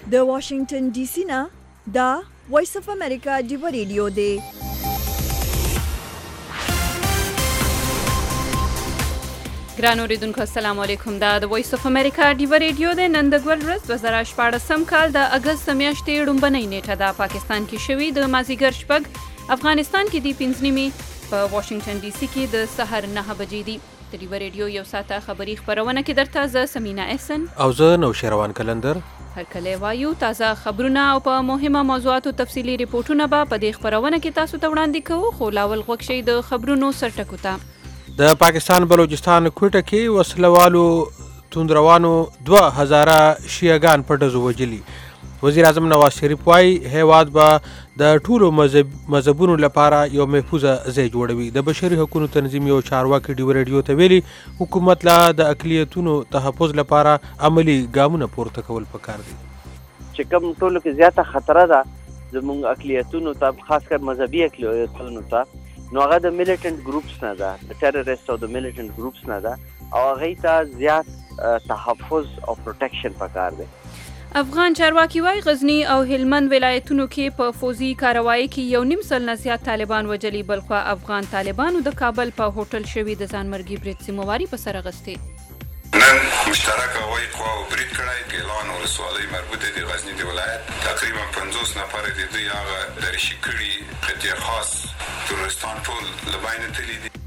د واشنگټن ډي سي نه دا وایس اف امریکا ډیو ریډیو دی. ګران اوریدونکو السلام علیکم. دا د وایس اف امریکا ډیو ریډیو دی. نن د ګول ورځ 2014 کال د اگست میاشتې لومبنۍ نیټه ده. پاکستان کې شوي د مازیګر شپږ، افغانستان کې دی 5 نیمې، په واشنگټن ډي سي کې د سحر 9 بجې دي. د ډیو ریډیو یو ساعته خبري خبرونه کې درته زه سمینا احسن او زه نوشیروان کلندر هر کله وایو تازه خبرونه او په مهمه موضوعاتو تفصیلي ریپورتونه به په دې خبرونه کې تاسو ته وړاندې کوو. خو لاول غوږ شئ د خبرونو سرټکو ته. د پاکستان بلوچستان کوټه کې وسلوالو توندروانو 2000 شیعهګان په ډزو وجلي. وزیر اعظم نواز شریف وايي هیواد به د ټولو مذهبونو لپاره یو محفوظه ځای جوړوي. د بشري حقوقو تنظیم یو چارواکي ډیو ریډیو ته ویلي حکومت لا د اقلیتونو تحفظ لپاره عملی ګامونه پورته کول پکار دي. چې کوم ټولو کې زیاته خطر ده زموږ اقلیتونو ته، خاص کر مذهبي اقلیتونو ته، نو هغه د میلیټنټ ګروپس نه ده، د ټیرریست او د میلیټنټ ګروپس نه ده، او هغې ته زیات تحفظ او پروټیکشن پکار دی. افغان چارواکي وايي غزني او هلمند ولایتونو کې په فوزي کاروایی کې یو نیم سل نه زیات طالبان وجلي. بلخوا افغان طالبانو د کابل په هوټل شوي د ځانمرګي برید ذمہواري په سر اخیستې. نن مشترک هوایي قواو برید کړی. ګیلان ولسوالۍ مربوطه د غزني د ولایت تقریبا 50 نفر د دوی هغه درشي کړي قطع خاص تورستان ټول له بینه تللي دي.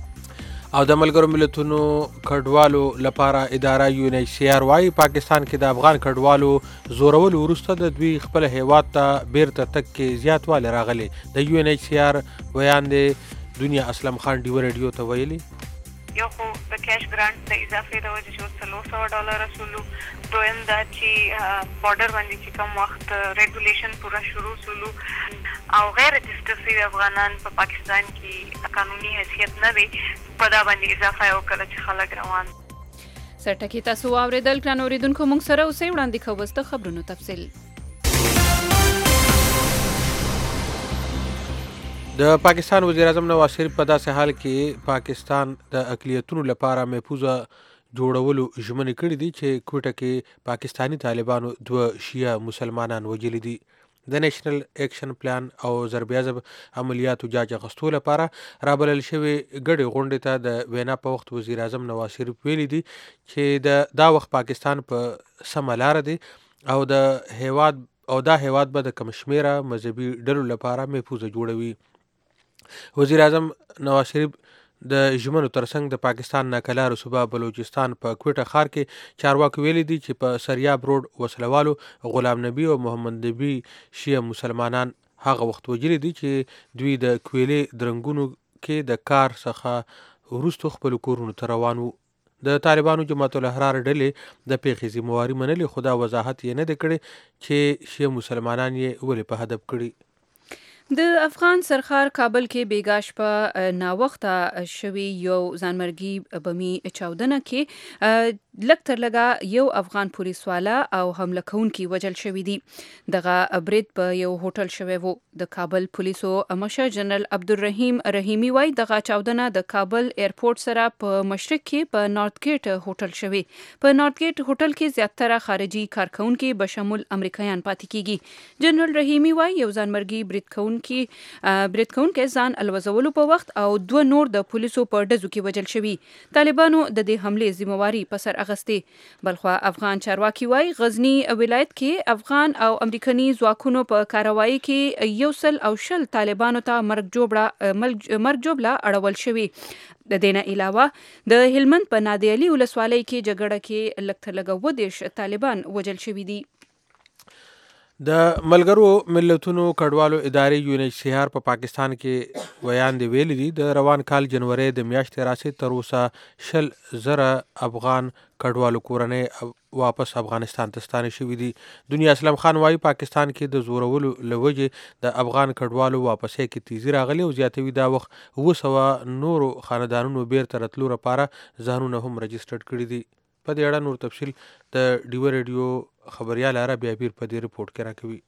او د ملګرو ملتونو کډوالو لپاره اداره UNHCR وايي پاکستان کې د افغان کډوالو زورولو وروسته د دوی خپل هیواد ته بیرته تګ کې زیاتوالی راغلی. د UNHCR بیان دی دنیا اسلم خان ډیو ریډیو ته ویلي یو خو د کیش ګرانټ د اضافې د وجې چې $300 رسولو، دویم دا چې بارډر باندې چې کوم وخت ریګولیشن پوره شروع سولو او غیر رجسټر شوي افغانان په پاکستان کې قانوني حیثیت نه دی، په دا باندې اضافه یې وکړه چې خلک روان. سرټکي تاسو واورېدل. ګران اوریدونکو موږ سره اوسئ، وړاندې کوو اوس د خبرونو تفصیل. د پاکستان وزیر اعظم نواز شریف په داسې حال کې پاکستان د اقلیتونو لپاره محفوظه جوړولو ژمنې کړې دي چې کوټه کې پاکستانی طالبانو 2 شیعه مسلمانان وجلي دي. د نیشنل ایکشن پلان او ضربیازب عملیاتو جاج اخیستو لپاره رابلل شوې ګډې غونډې ته د وینا په وخت وزیر اعظم نواز شریف ویلي دي چې دا وخت پاکستان په سمه لاره دی او دا هیواد به د کم شمېره مذهبي ډلو لپاره محفوظه جوړوي. وزیر اعظم نواز شریف د ژمنو ترڅنګ د پاکستان ناکلارو صوبه بلوچستان په کوټه ښار کې چارواکو ویلي دي چې په سریاب روډ وسلوالو غلام نبی او محمد نبی شیعه مسلمانان هغه وخت وجلي دي چې دوی د کویلې درنګونو کې د کار څخه وروسته خپل کورونو ته روان وو. د طالبانو جماعت الاحرار ډلې د پیښې ذمہواري منلې، خو دا وضاحت یې نه دی کړی چې شیعه مسلمانان یې ولې په هدف کړي. د افغان سرخار کابل کې بیګاش په ناوخته شوي یو ځانمرګي بمي چاودنه کې لږ تر لږه یو افغان پولیس والا او حمله کوونکي وجل شوي دي. دغه برید په یو هوټل شوی وو. د کابل پولیسو مشر جنرال عبدالرحیم رحیمی وايي دغه چاودنه د کابل ایرپورټ سره په مشرق کې په نارت ګیټ هوټل شوی. په نارت ګیټ هوټل کې زیاتره خارجي کارکونکي بشمول امریکایان پاتې کیږي. جنرال رحیمی وايي یو ځانمرګي برید کوونکی ځان الوزولو په وخت او 2 نور د پولیسو په ډزو کې وجل شوي. طالبانو د دې حملې ذمہواري په سر اخیستې. بلخوا افغان چارواکي وايي غزني ولایت کې افغان او امریکایي ځواکونو په کاروایی کې 110 طالبانو ته مرګ جوړه اړول شوي. د دې نه علاوه د هلمند په نادي علي ولسوالۍ کې جګړه کې لږ تر لږه 20 طالبان وجل شوي دي. د ملګرو ملتونو کډوالو ادارې UNHCR په پاکستان کې بیان دی ویلي دي د روان کال جنوري د میاشتې راسي تر اوسه 100,000 افغان کډوالو کورنۍ واپس افغانستان ته ستانه شوي دي. دنیا اسلم خان وايي پاکستان کې د زورولو لوجې د افغان کډوالو واپسې کې تیزی راغلی او زیاتوي دا وخت 200 نورو خاندانونو بیرته راتلو لپاره ځانونه هم رجسټرډ کړي دي. په دې اړه نور تفصیل د ډیو ریډیو خبريال عربي بیر په دې ریپورت کې راکوي.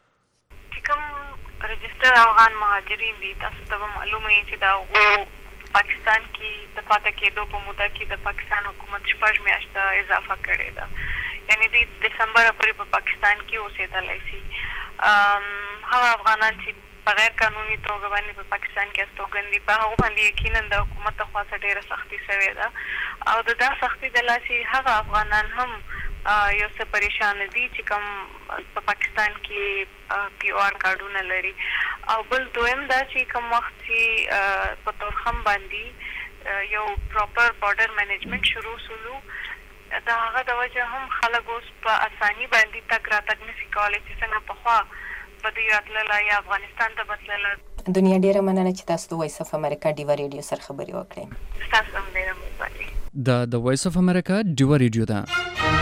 کوم رجسټر افغان مهاجرین دي تاسو ته معلومه وي چې دا پاکستان کې د پاتې کېدو په موده کې د پاکستان حکومت 6 میاشتې اضافه کړې ده. یعنی د دسمبر پورې په پاکستان کې اوسېدلی شي. هغه افغانان چې په غیر قانوني توګه باندې په پاکستان کې استوګن دي په هغو باندې یقینا د حکومت لخوا څخه ډېره سختي شوې ده او د دا سختي د لاسې هغه افغانان هم یو څه پریشان دي چې کوم په پاکستان کې PR کارډونه لري او بل دویم دا چې کوم وخت چې په تورخم باندې یو پراپر بارډر مینجمنټ شروع سولو د هغه د وجه هم خلک اوس په اساني باندې تګ راتګ نشي کولی چې څنګه پخوا په دوی راتلله یا افغانستان ته بتلله. دنیا ډیره مننه چې تاسو د وایس اف امریکا ډیوا ریډیو سره خبرې وکړې. تاسو هم ډیره مننه. د وایس اف امریکا ډیوا ریډیو ده.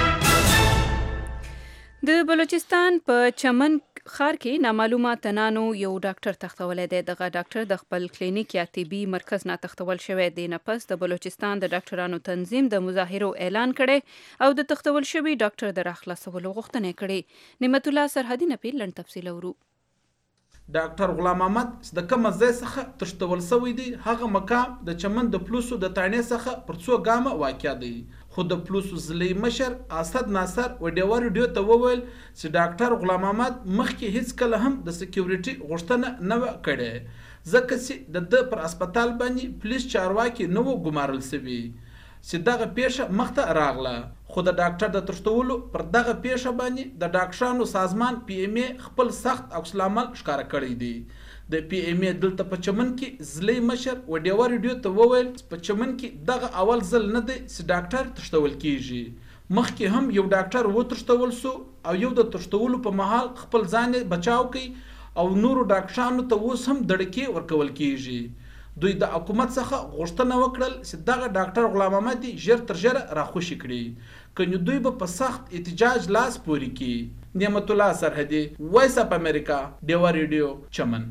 د بلوچستان په چمن ښار کې نامعلومه تنانو یو ډاکټر تختولی دی. دغه ډاکټر د خپل کلینیک یا طبي مرکز نه تختول شوی دی. نه پس د بلوچستان د ډاکټرانو تنظیم د مظاهرو اعلان کړی او د تختول شوي ډاکټر د راخلاصولو غوښتنه کړې. نعمت الله سرحدي نه پیر لنډ تفصیل اورو. ډاکټر غلام محمد د کوم ځای څخه تښتول شوی دی هغه مقام د چمن د پلوسو د تاڼې څخه پر څو ګامه واقع دی. خو د پلوسو ضلعي مشر اسد ناصر و ډیوا ریډیو ته وویل چې ډاکټر غلام محمد مخکې هیڅ کله هم د سکیورټي غوښتنه نه وه کړې ځکه چې د پر هسپتال باندې پولیس چارواکي نه وو ګمارل شوي چې دغه پیښه مخته راغله. خو د ډاکټر د تښتولو پر دغه پیښه باندې د ډاکټرانو سازمان PMA خپل سخت عکس العمل ښکاره کړی دی. د PMA دلته په چمن کې ضلعي مشر و ډیوا ریډیو ته وویل په چمن کې دغه اول ځل نه دی چې ډاکټر تښتول کیږي. مخکې هم یو ډاکټر وتښتول سو او یو د تښتولو په مهال خپل ځان بچاو کوي او نورو ډاکټرانو ته اوس هم دړکې ورکول کیږي. دوی د حکومت څخه غوښتنه وکړل چې دغه ډاکټر غلام محمد ژر تر ژره راخوشي کړي کني دوی به په سخت احتجاج لاس پوري کړي. نعمت الله سرحدي وایس اپ امریکا ډیوا ریډیو چمن.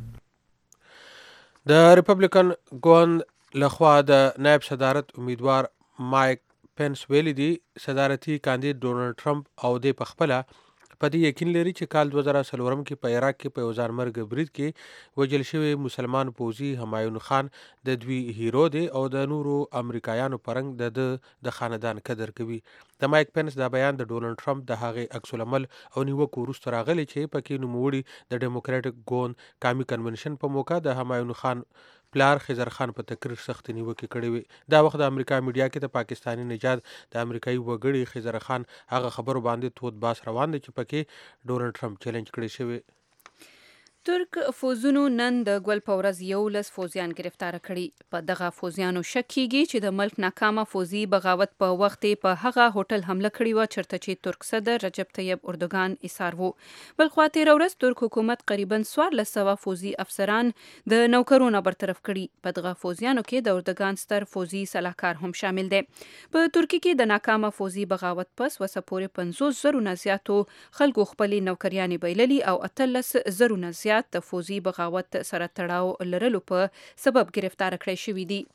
د ریپبلیکن ګوند لخوا د نائب صدارت امیدوار مایک پینس ویلي دی صدارتي کاندید ډونالډ ټرمپ او د پخپله په دې یقین لري چې کال 2004 کې په عراق کې په یو ځانمرګ برید کې وژل شوی مسلمان پوځي همایون خان د دوی هیرو دی او د نورو امریکایانو پرنګ د خاندان قدر کوي. د مایک پینس دا بیان د ډونالډ ټرمپ د هغې عکس العمل او نیوکو وروسته راغلی چې پکې نوموړي د ډیموکراټک ګوند قومي کنونشن په موقع د همایون خان پلار خضر خان په تقریر سخت نیوکې کړې وي. دا وخت د امریکا میډیا کې د پاکستاني نژاد د امریکایي وګړي خضر خان هغه خبرو باندې تود باس روان دی چې پکې ډونالډ ټرمپ چیلنج کړی شوی. ترک فوزونو نن د ګل په ورځ 11 فوزیان گرفتار کړي. په دغه فوزیانو شک کیږي چې د ملک ناکامه فوزي بغاوت په وخت په هغه هوټل حمله کړې و چرته چې ترک صدر رجب طیب اردوغان ایثار وو. بل خوا تېره ورځ ترک حکومت قریبا 1400 فوزي افسران د نوکرونو برطرف کړي. په دغه فوزیانو کې د اردوغان ستر فوزي سلاکار هم شامل دی. په ترکیه کې د ناکامه فوزي بغاوت پس وسه پورې 50,000 نه زیاتو خلکو خپلې نوکریانې بایللي او 18,000 نه زیات د فوزي بغاوت سره تړاو لرلو په سبب گرفتار کړی شوی دی.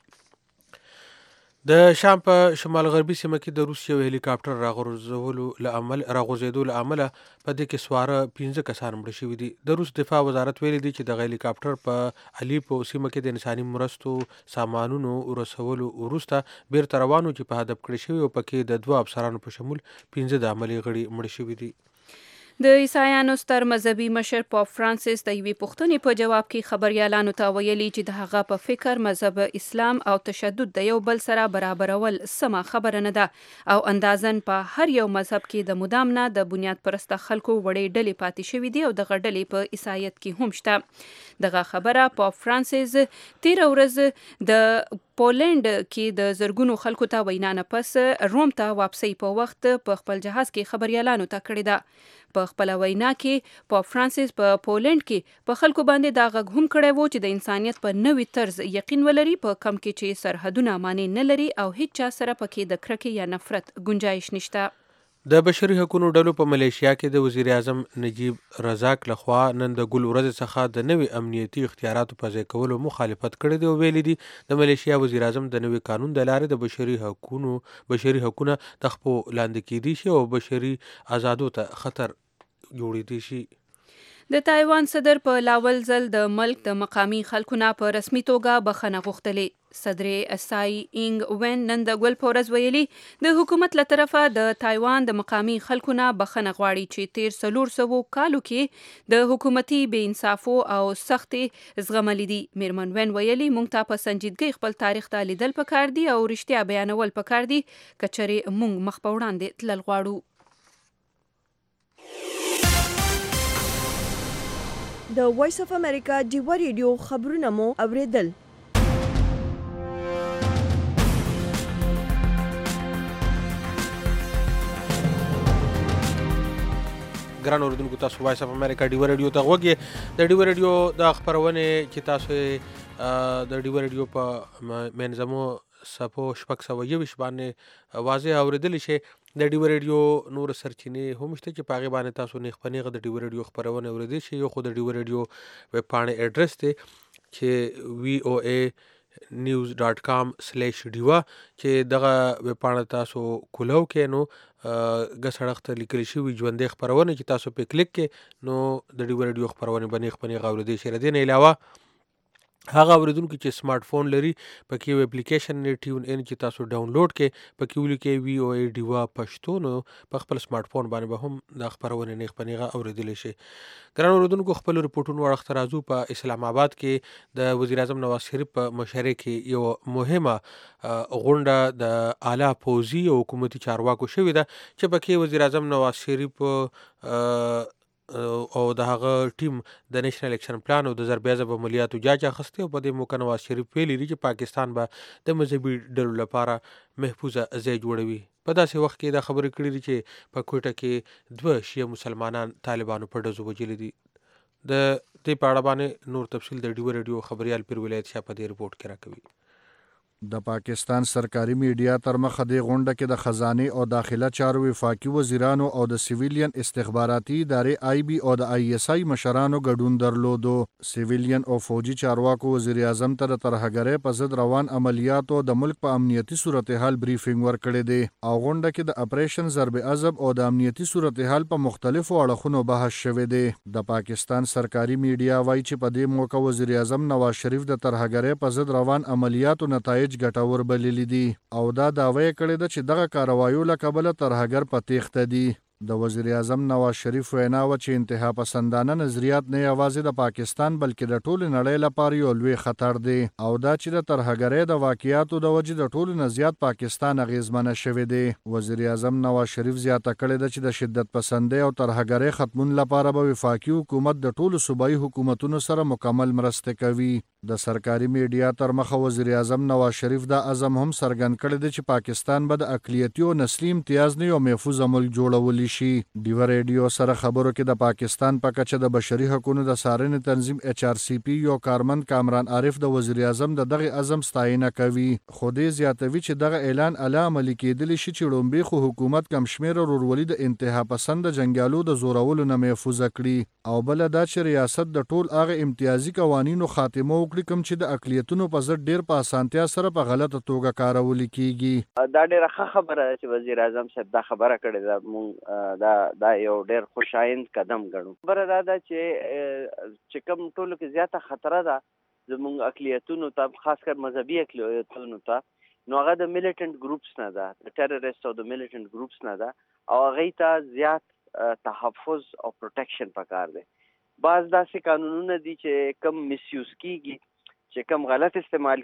د شام په شمال غربي سیمه کې د روس یو هلیکاپټر راغورځېدو له امله په دې کې سواره 15 کسان مړه شوي دي. د روس دفاع وزارت ویلي دی چې دغه هلیکاپټر په الیپو سیمه کې د انساني مرستو سامانونو رسولو وروسته بیرته روانو چې په هدف کړی شوی او پکې د 2 افسرانو په شمول 15 د عملي غړي مړه شوي دي. د عیسایانو ستر مذهبي مشر پاپ فرانسیس د یوې پوښتنې په جواب کې خبريالانو ته ویلي چې د هغه په فکر مذهب اسلام او تشدد د یو بل سره برابرول سمه خبره نه ده او اندازن په هر یو مذهب کې د مدام نه د بنیاد پرسته خلکو وړې ډلې پاتې شوې دي او دغه ډلې په عیسایت کې هم شته. دغه خبره پاپ فرانسیس 13 ورځ د پولند کې د زرګونو خلکو ته وینا نه پس روم ته واپسی په وخت په خپل جهاز کې خبريالانو ته کړې ده. په خپل وینا کې پاپ فرانسیس په پولند کې په خلکو باندې دا غږ هم کړی وو چې د انسانیت په نوي طرز یقین ولري په کم کې چې سرحدونه معنی نه لري او هیڅ چا سره پکې د کرکې یا نفرت گنجائش نشته. د بشري حقوقو ډلو په ملیشیا کې د وزیر اعظم نجیب رزاق لخوا نن د ګل ورځ څخه د نوي امنیتي اختیاراتو په ځای کولو مخالفت کړی دی او ویلي دي د ملیشیا وزیر اعظم د نوي قانون د لارې د بشري حقوقو د خپو لاندې کېدی شي او بشري آزادو ته خطر جوړېدی شي. د تایوان صدر په لاول ځل د ملک د مقامی خلکو نه په رسمي توګه بخښنه غوښتلې. صدر سای اینګ وین نن د ګل په ورځ ویلي د حکومت له طرفه د تایوان د مقامي خلکو نه بخښنه غواړي چې تیر 400 کالو کې د حکومتي بې انصافو او سختې زغملي دي. میرمن وین ویلي موږ ته په سنجیدګۍ خپل تاریخ ته لیدل پکار دي او رښتیا بیانول پکار دي که چېرې موږ مخ په وړاندې تلل غواړو. د وایس اف امریکا ډیوا ریډیو خبرونه مو اوریدل. ګران اوریدونکو تاسو وایس اف امریکا ډیوا ریډیو ته غوږی د ډیوا ریډیو د خبرونه چې تاسو د ډیوا ریډیو په منظمو صفو شپږ سوه یویشت باندې واضح اوریدلی شي. د ډیوا ریډیو نور سرچینې هم شته چې په هغې باندې تاسو نیغ په نیغه د ډیوا ریډیو خپرونه اوریدلی شي. یو خو د ډیوا ریډیو ویب پاڼې ایډرس دی چې voanews.com/diva چې دغه ویب پاڼه تاسو کولو کې نو ګسړخ ته لیکل شوي ژوندۍ خپرونه چې تاسو په کلیک کې نو د ډیوا ریډیو خپرونه به نیغ په نیغه اوریدلی شي. له دې نه علاوه هغه اوریدونکو چې سمارټ فون لري پکې یو اپلیکیشن دی ټیون ان چې تاسو ډاونلوډ کې پکې ولیکئ VOA ډیوا پښتو نو په خپل سمارټ فون باندې به هم د خپرونه نیغ په نیغه اوریدلی شي. ګران اوریدونکو خپل رپورټونو اړخ ته راځو. په اسلام آباد کې د وزیر اعظم نواز شریف په مشرۍ کې یو مهمه غونډه د اعلی پوځي او حکومتي چارواکو شوې ده چې پکې وزیر اعظم نواز شریف او د هغه ټیم د نیشنل اکشن پلان او د ضربیازب عملیاتو جاج اخیستی او په دې موقع نواز شریف ویلي دي چې پاکستان به د مذهبي ډلو لپاره محفوظه ځای جوړوي. په داسې وخت کې دا خبرې کړې دي چې په کوټه کې 2 شیعه مسلمانان طالبانو په ډزو وژلي دي. د دې په اړه باندې نور تفصیل د ډیوا ریډیو خبریال پیر ولایت شاه په دې رپورټ کې راکوي. د پاکستان سرکاري میډیا تر مخه د غونډه کې د خزانه او داخله چارو وفاقي وزیرانو او د سیویلین استخباراتي ادارې IB او د ISI مشرانو ګډون درلودو. سیویلین او فوجي چارواکو وزیر اعظم ته د ترهګرۍ په ضد روان عملیاتو د ملک په امنیتي صورتحال بریفینګ ورکړی دی او غونډه کې د اپریشن ضرب عضب او د امنیتي صورتحال په مختلفو اړخونو بحث شوی دی. د پاکستان سرکاري میډیا وایي چې په دې موقع وزیر اعظم نواز شریف د ترهګرۍ په ضد روان عملیاتو نتایج ګټور بللی دي او دا دعوی کړی ده چې دغه کاروایو له کبله ترهګر په تیښته دي. د وزیر اعظم نواز شریف وینا و چې انتها پسندانه نظریات نه یوازې د پاکستان بلکې د ټولې نړۍ لپاره یو لوی خطر دی او دا چې د ترهګرۍ د واقعیاتو د وجې د ټولو نه زیات پاکستان اغیزمنه شوی دی. وزیر اعظم نواز شریف زیاته کړې ده چې د شدت پسندۍ او ترهګرۍ ختمون لپاره به وفاقي حکومت د ټولو صوبایي حکومتونو سره مکمل مرسته کوي. د سرکاري میډیا تر مخه وزیر اعظم نواز شریف دا عزم هم څرګند کړی دی چې پاکستان به د اقلیتي او نسلي امتیاز نه یو محفوظ ملک جوړولی شي. ډیوا ریډیو سره خبرو کې د پاکستان په کچه د بشري حقوقو د څارنې تنظیم HRCP یو کارمند کامران عارف د وزیر اعظم د دغه عزم ستاینه کوي. خو دې زیاتوي چې دغه اعلان اعلی عملي کېدلی شي چې لومبي خو حکومت کم شمېره ورورولي د انتها پسند جنګیالو د زورولو نه محفوظه کړي او بل دا چې ریاست د ټول هغه امتیازي قوانینو خاتمه وکړي کوم چې د اقلیتونو په ضد ډیر په اسانتیا سره په غلطه توګه کارول کیږي. دا ډیره ښه خبره ده چې وزیر اعظم صاحب دا خبره کړې ده. مونږ دا یو ډیر خوشایند قدم ګڼو. خبره دا ده چې کوم ټولو کې زیاته خطره ده زموږ اقلیتونو ته خاص کر مذهبي اقلیتونو ته نو هغه د میلیټنټ ګروپس نه ده د ټیرریست او د میلیټنټ گروپس نه ده او هغه ته زیات تحفظ او پروټیکشن پکار دی. بعض داسې قانونونه دي چې کم مسیوز کیږي چې کم غلط استعمال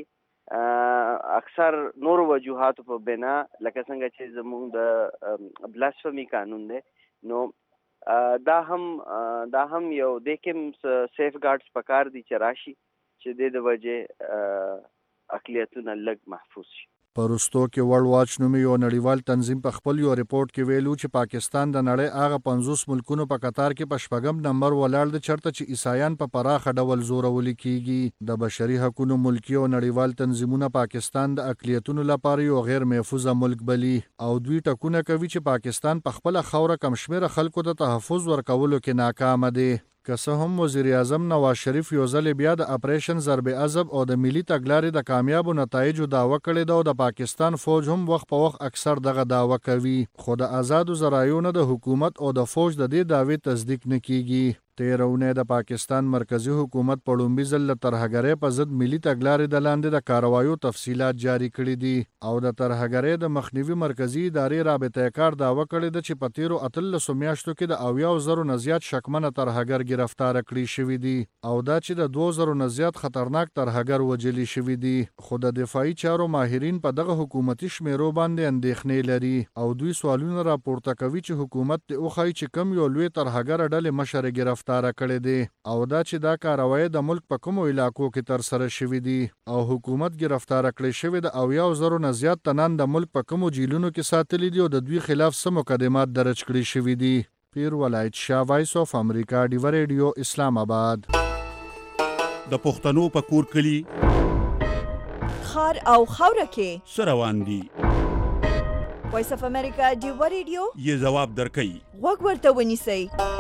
کیږي اکثر نور وجوهاتو په بنا لکه څنګه چې زموږ د بلاسفمی قانون دی نو دا هم یو د کوم سیف ګارډز پکار دي چې راشي چې د وجه اقلیتونه لږ محفوظ شي. پرستو کې ورلد واچ نومي یو نړیوال تنظیم په خپل یو ریپورت کې ویلو چې پاکستان د نړۍ هغه 50 ملکونو په قطار کې په شپږم نمبر ولاړ دی چرته چې عیسایان په پراخه ډول زورول کیږي. د بشري حقوقو ملکي او نړیوال تنظیمونه پاکستان د اقلیتونو لپاره یو غیر محفوظ ملک بلی او دوی ټکونه کوي چې پاکستان په خپل خوره کم شمېره خلکو ته تحفظ ورکولو کې ناکام دی. که څه هم وزیر اعظم نواز شریف یو ځل بیا د اپریشن ضرب عضب او د ملي تګلارې د کامیابو نتایجو دعوه کړې ده او د پاکستان فوج هم وخت په وخت اکثر دغه دعوه کوي خو د آزادو ذرایعو نه د حکومت او د فوج د دې دعوې تصدیق نه کیږي. تیرونه د پاکستان مرکزی حکومت په لومړي ځل له ترهګرۍ په ضد ملي تګلارې د لاندې د کاروایو تفصیلات جاری کړي دي او د ترهګرۍ د مخنیوي مرکزی ادارې رابطه کار دعوه کړې ده چې په تیرو 13 میاشتو کې د 90,000 نه زیات شکمنه ترهګر گرفتار کړي شوي دي او دا چې د 2,000 نه زیات خطرناک ترهګر وجلي شوي دي. خو د دفاعي چارو ماهرین په دغه حکومتي شمیرو باندې اندېښنې لري او دوی سوالونه راپورته کوي چې حکومت ته وخی چې کم یو لوی ترهګر ډلې مشر گرفتار کړي دي او دا چې دا کاروایی د ملک په کومو علاقو کې تر سره شوي دي او حکومت گرفتار کړي شوی د 90,000 نه زیات تنان د ملک په کومو جیلونو کې ساتلي دي او د دوی خلاف څه مقدمات درج کړي شوي دي. پیر ولایت شاه، وایس اف امریکا، ډیو ریډیو، اسلام آباد. د پښتنو په کور کلی خار او خاوره کې سروان دي. وایس اف امریکا ډیو ریډیو یې جواب درکړي. وګ ورته ونیسئ.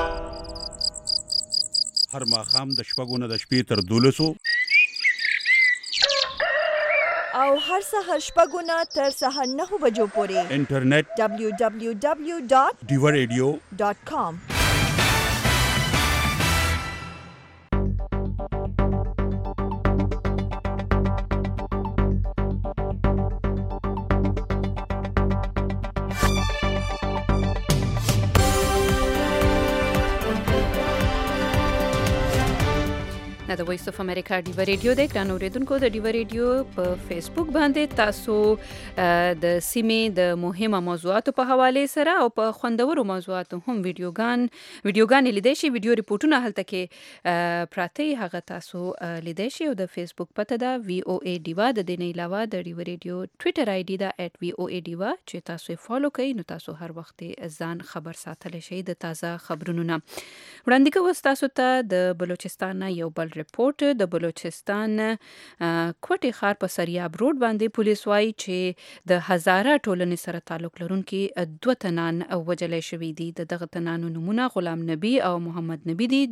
هر ماښام د شپږو نه د شپې تر 12 او هر سهار شپږو نه تر سهار 9 بجو پورې انټرنیټ www.diwaradio.com. د وایس اف امریکا ډیو ریډیو د ګران اوریدونکو د ډیو ریډیو په فیسبوک باندې تاسو د سیمې د مهمه موضوعاتو په حواله سره او په خوندورو موضوعاتو هم ویډیوګان لیدئ شئ. ویډیو ریپورتونه هلته کې پراته هغه تاسو لیدئ شئ او د فیسبوک پته ده VOA ډیوا. د دې نه علاوه د ډیو ریډیو ټوئیټر آی ډي ده @VOA ډیوا چې تاسو فالو کړئ نو تاسو هر وخت ځان خبر ساتلی شئ د تازه خبرونو نه. وړاندې کوم تاسو ته د بلوچستان یو بل ریپورت. د بلوچستان کوټي ښار په سریاب روډ باندې پولیس وايي چې د هزاره ټولنې سره تعلق لرونکي 2 تنان وجلې شوي دي. دغه تنانو نمونه غلام نبی او محمد نبی دي.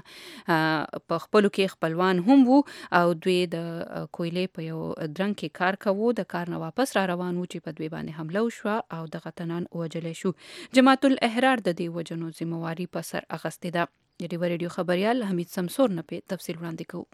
دواړه په خپلو کې خپلوان هم وو او دوی د کویلې په یو درنګ کې کار کوو. د کار نه واپس را روان وو چې په دوی باندې حمله وشوه او دغه تنان وجلې شو. جماعت الاحرار د دې وجنو ذمہواری په سر اخیستې ده. د ډیو ریډیو خبريال حمید سمسور نه په تفصیل وړاندې کوو.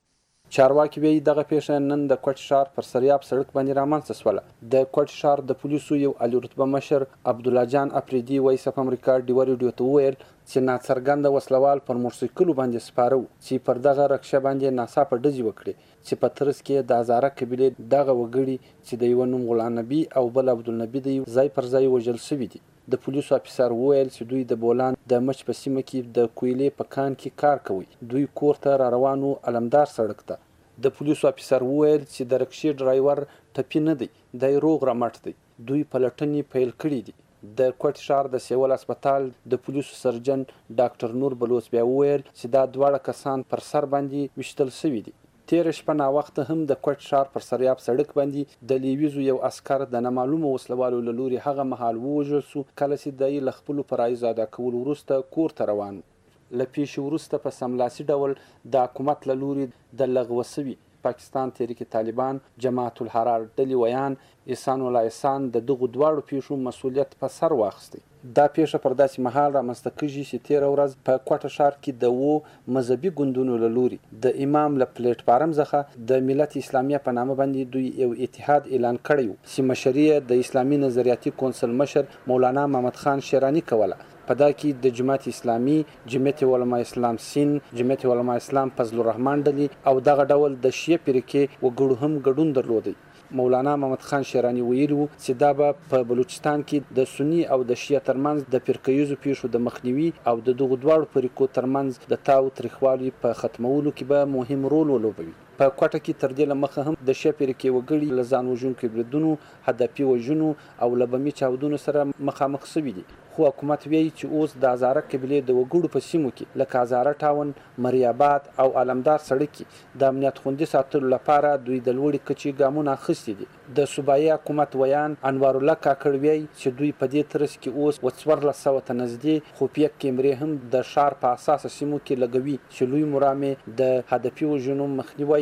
چارواکي وی دغه پیښه نن د کوټ ښار پر سریاب سړک باندې رامنځته شوله. د کوټ ښار د پولیسو یو عالی رتبه مشر عبد الله جان افریدي وایس اف امریکا ډیو ریډیو ته وویل چې ناڅرګنده وسلوال پر موټرسایکل باندې سپاره چې پر دغه رکشه باندې ناڅاپه ډزې وکړي چې په ترڅ کې د هزاره قبیلې دغه وګړي چې د یو نوم غلام نبی او بل عبدالنبی دی ځای پر ځای وژل شوي دي. د پولیسو افیسر وویل چې دوی د بولان د مچ په سیمه کې د کویلې په کان کې کار کوي. دوی کور ته را روانو علمدار سړک ته. د پولیسو افیسر وویل چې د رکشې ډرایور ټپي نه دی، دی روغ رمټ دی. دوی پلټنې پیل کړي دي. د کوټ ښار د سیول هسپتال د پولیسو سرجن ډاکټر نور بلوچ بیا وویل چې دا دواړه کسان پر سر باندې وشتل شوي دي. تیر شپه ناوخته هم د کوټ ښار پر سریاب سړک باندې د لیویزو یو عسکر د نامعلومو وسلوالو له لوري هغه مهال ووژل شو کله چې دی له خپلو فرایضو ادا کولو وروسته کور ته روان و. له پیښې وروسته په سملاسي ډول د حکومت له لوري د لغوه شوي پاکستان تحریک طالبان جماعت الحرار ډلې ویان احسان الله احسان د دغو دواړو پیښو مسؤلیت په سر واخیستی. دا پیښه پر داسې مهال رامنځته کېږي چې تېره ورځ په کوټه ښار کې د مذهبي ګوندونو له لوري د امام له پلیټفارم څخه د ملت اسلامیه په نامه باندې دوی یو اتحاد اعلان کړی و چې مشري د اسلامي نظریاتي کونسل مشر مولانا محمد خان شیرانی کوله. په دا کې د جماعت اسلامي، جمعیت علماء اسلام سند، جمعیت علماء اسلام فضل الرحمن ډلې او دغه ډول د شیعه فرقې وګړو هم ګډون درلودی. مولانا محمد خان شیرانی ویلي و چې دا به په بلوچستان کې د سنی او د شیعه ترمنځ د فرقهیزو پیښو د مخنیوي او د دغو دواړو فرقو ترمنځ د تاو تریخوالي په ختمولو کې به مهم رول ولوبوي. په کوټه کې تر دې لمخه هم د شیعه فرقې وګړي له ځان وژونکو بریدونو، هدفي وژنو او له بمي چاودنو سره مخامخ شوي دي. خو حکومت وایي چې اوس د هزاره قبیلې د وګړو په سیمو کې لکه هزاره ټاون، مریاباد او علمدار سړک کې د امنیت خوندي ساتلو لپاره دوی د لوړې کچې ګامونه اخیستي دي. د صوبایي حکومت ویان انوار الله کاکړ وایي چې دوی په دې ترڅ کې اوس 1400 ته نږدې خفیه کیمرې هم د ښار په اساسه سیمو کې لګوي چې لوی مرامې د هدفي وژنو مخنیوی دی.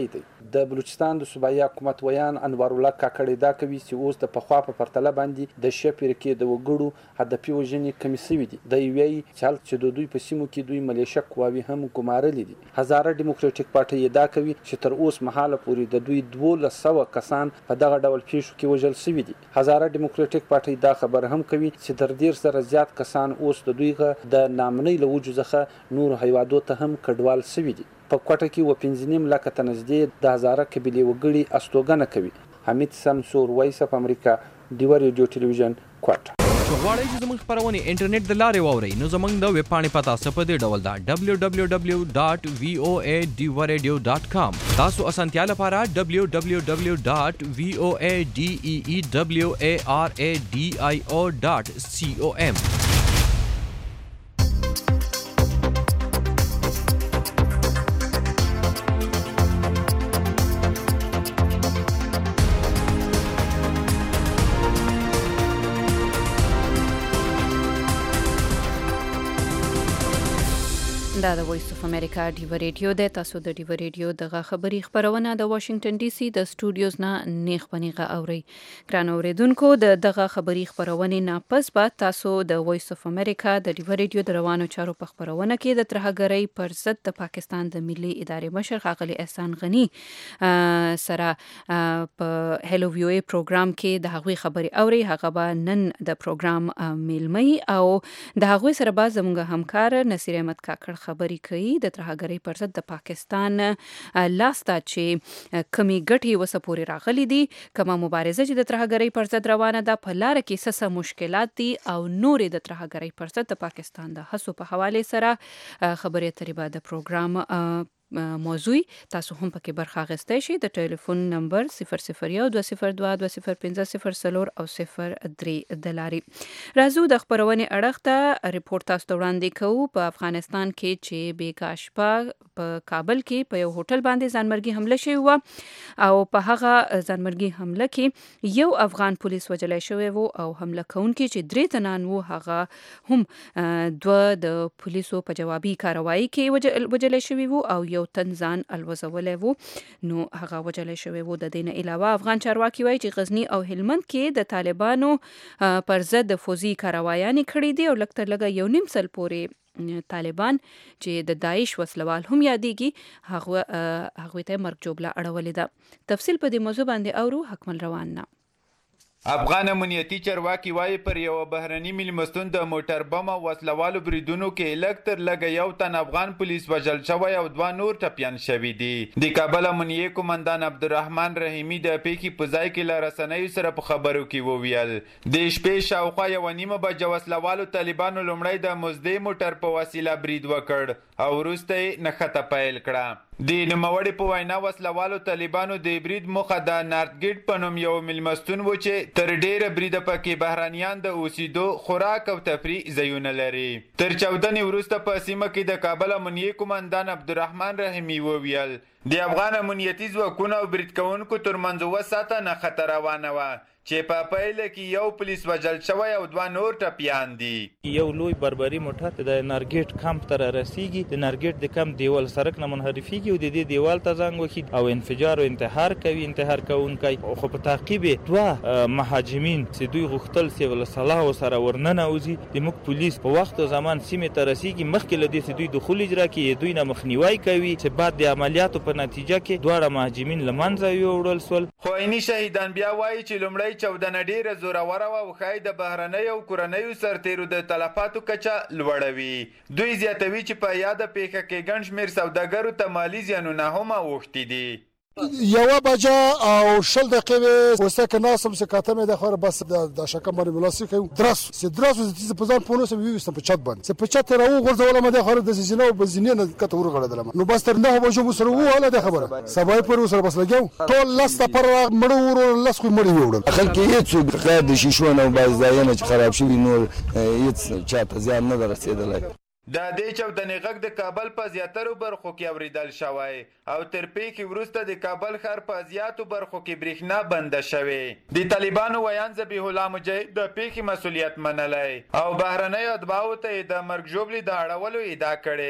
د بلوچستان د صوبایي حکومت ویان انوار الله کاکړ دا کوي چې اوس د پخوا په پرتله باندې د شپې فرقې د وګړو هدفي وژنې کمې شوي دي. دی وایي چې د دوی په سیمو کې دوی ملیشه قواوې هم ګمارلې دي. هزاره ډیموکراټیک پارټي دا کوي چې تر اوس مهاله پورې د دوی 1200 کسان په دغه ډول پیښو کې وژل شوي دي. هزاره ډیموکراټیک پارټي دا خبر هم کوي چې تر 10 سره زیات کسان اوس د دوی د نامنۍ له وجو څخه نور هیوادو ته هم کډوال شوي دي. په کوټه کې 5.5 لکه ته نږدې د هزاره قبیلې وګړي استوګنه کوي. حمید سمسور، وایس اف امریکا، ډیوا ریډیو ټلویزیون، کوټه. غواړئ چې زموږ خبرونه انټرنیټ د لارې واورئ نو زموږ د ویب پاڼې پتا په دې ډول ده www.voaradio.com. تاسو اسانتیا لپاره www.voadeewaradio.com. دا د وایس اف امریکا ډیوا ریډیو ده. تاسو د ډیوا ریډیو دغه خبري خبرونه د واشنگټن ډي سي د سټوډیوز نه نیغ پنیغه اوري. ګران اوریدونکو دغه خبري خبرونه نه پس بعد تاسو د وایس اف امریکا د ډیوا ریډیو د روانو چارو په خبرونه کې د ترهګرۍ پر ضد د پاکستان د ملي ادارې مشر ښاغلي احسان غني سره په هلو ویو ای پروګرام کې د هغوی خبري اوري. هغه به نن د پروګرام میلمي او د هغوی سره به زموږ همکار نصیر احمد کاکړ خبري کوي د ترهګرۍ پر ضد د پاکستان لاسته چې کمی ګټي وسپوري راغلي دي، کومه مبارزه چې د ترهګرۍ پر ضد روانه ده، په لار کې څه مشکلات دي او نورې د ترهګرۍ پر ضد د پاکستان د هڅو په حواله سره خبرې اترې به د پروګرام موضوع تاسو هم پکې برخه اخیستی شئ. د ټلیفون نمبر 001202504 او 03 د لارې. راځو د خبرونې اړخ ته ریپورت تاسو ته وړاندې کوو. په افغانستان کې چې بیګا شپه په کابل کې په یو هوټل باندې ځانمرګي حمله شوې وه او په هغه ځانمرګي حمله کې یو افغان پولیس وژلی شوی و او حمله کوونکي چې 3 تنان وو هغه هم 2 د پولیسو په جوابي کاروایی کې وژلی شوی وو او یو تن ځان الوزولی وو نو هغه وژلی شوی وو. د دې نه علاوه افغان چارواکي وایي چې غزني او هلمند کې د طالبانو پر ضد فوزي کاروایانې کړې دي او لږ تر لږه 1.5 سال پورې طالبان چې د داعش وسلوال هم یادېږي هغوی ته مرګ جوړه اړولې ده. تفصیل په دې موضوع باندې اورو. حکمل روان نه افغان امنیتي چارواکي وایي پر یو بهرني میلمستون د موټر بم او وسلوالو بریدونو کې لږ تر لږه یو تن افغان پولیس وژل شوی او 2 نور ټپیان شوي دي. د کابل امنیه قومندان عبدالرحمن رحیمي د پیښې په ځای کې له رسنیو سره په خبرو کې وویل د شپې شاوخوا 1:30 بجې وسلوالو طالبانو لومړی د مزدې موټر په وسیله برید وکړ او وروسته یې نښته پیل کړه. د نوموړي په وینا وسلوالو طالبانو د برید موخه د نارت ګیټ په نوم یو میلمستون و چې تر ډیره بریده پکې بهرانیان د اوسېدو خوراک او تفریح ځایونه لري. تر 14 وروسته په سیمه کې د کابل امنیه قومندان عبدالرحمن رحیمي وویل د افغان امنیتي ځواکونو او برید کوونکو ترمنځ 2 ساعته نښته روانه وه چې په پایله کې یو پولیس وژل شوی او 2 نور ټپیان دي. یو لوی بربري موټر د نارګیټ کمپ ته رسیږي، د نارګیټ د کمپ دیوال سرک نه منحرفیږي او د دې دیوال ته زنګ وکړي او انفجار او انتحار کوي. انتحار کوونکی خو په تعقیب 2 مهاجمین چې دوی غوښتل چې ول صلاح سره ورننوځي د موږ پولیس په وخت او زمان سیمه ته رسیږي مخکې لدې چې دوی دخول اجرا کوي دوی نه مخنیوي کوي چې بعد د عملیاتو په نتیجه کې 2 مهاجمین لمنځه یوړل سول. خو عیني شهیدان بیا وایي چې لومړی 14 ډیره زوروره او ښایي د بهرنیو او کورنیو سرتیرو د تلفاتو کچه لوړوي. دوی زیاتوي چې په یاده پیښه کې ګڼ شمېر سوداګرو ته مالي زیانونه هم اوښتي دي. 1 بجه او 20 دقیقې وسته که ناسم چې کاته مې د خبره بس د شکه باندې ملاسي کوي درس چې په ځان پونه سم ویستم په چت باندې چې په چت راو غورځول مې د خبره د زینو او بزینې نه کته ورغړدل نو بس تر 9 بجو وسره وله د خبره سبای پر وسره بس لګیو ټول لسته پر مړو ور لس خو مړی وړل خلک هیڅ غیر د شیشو نه باز ځایونه چې خراب شوی نور هیڅ چاته ځان نه رسیدلی. د دې چاودنې غږ د کابل په زیاترو برخو کې اوریدل شوی او تر پیښې وروسته د کابل ښار په زیاتو برخو کې برېښنا بنده شوې. د طالبانو ویان ذبیح الله مجاهد د پیښې مسؤلیت منلی او بهرنیو اتباعو ته یې د مرګ ژوبلې د اړولو ادعا کړې.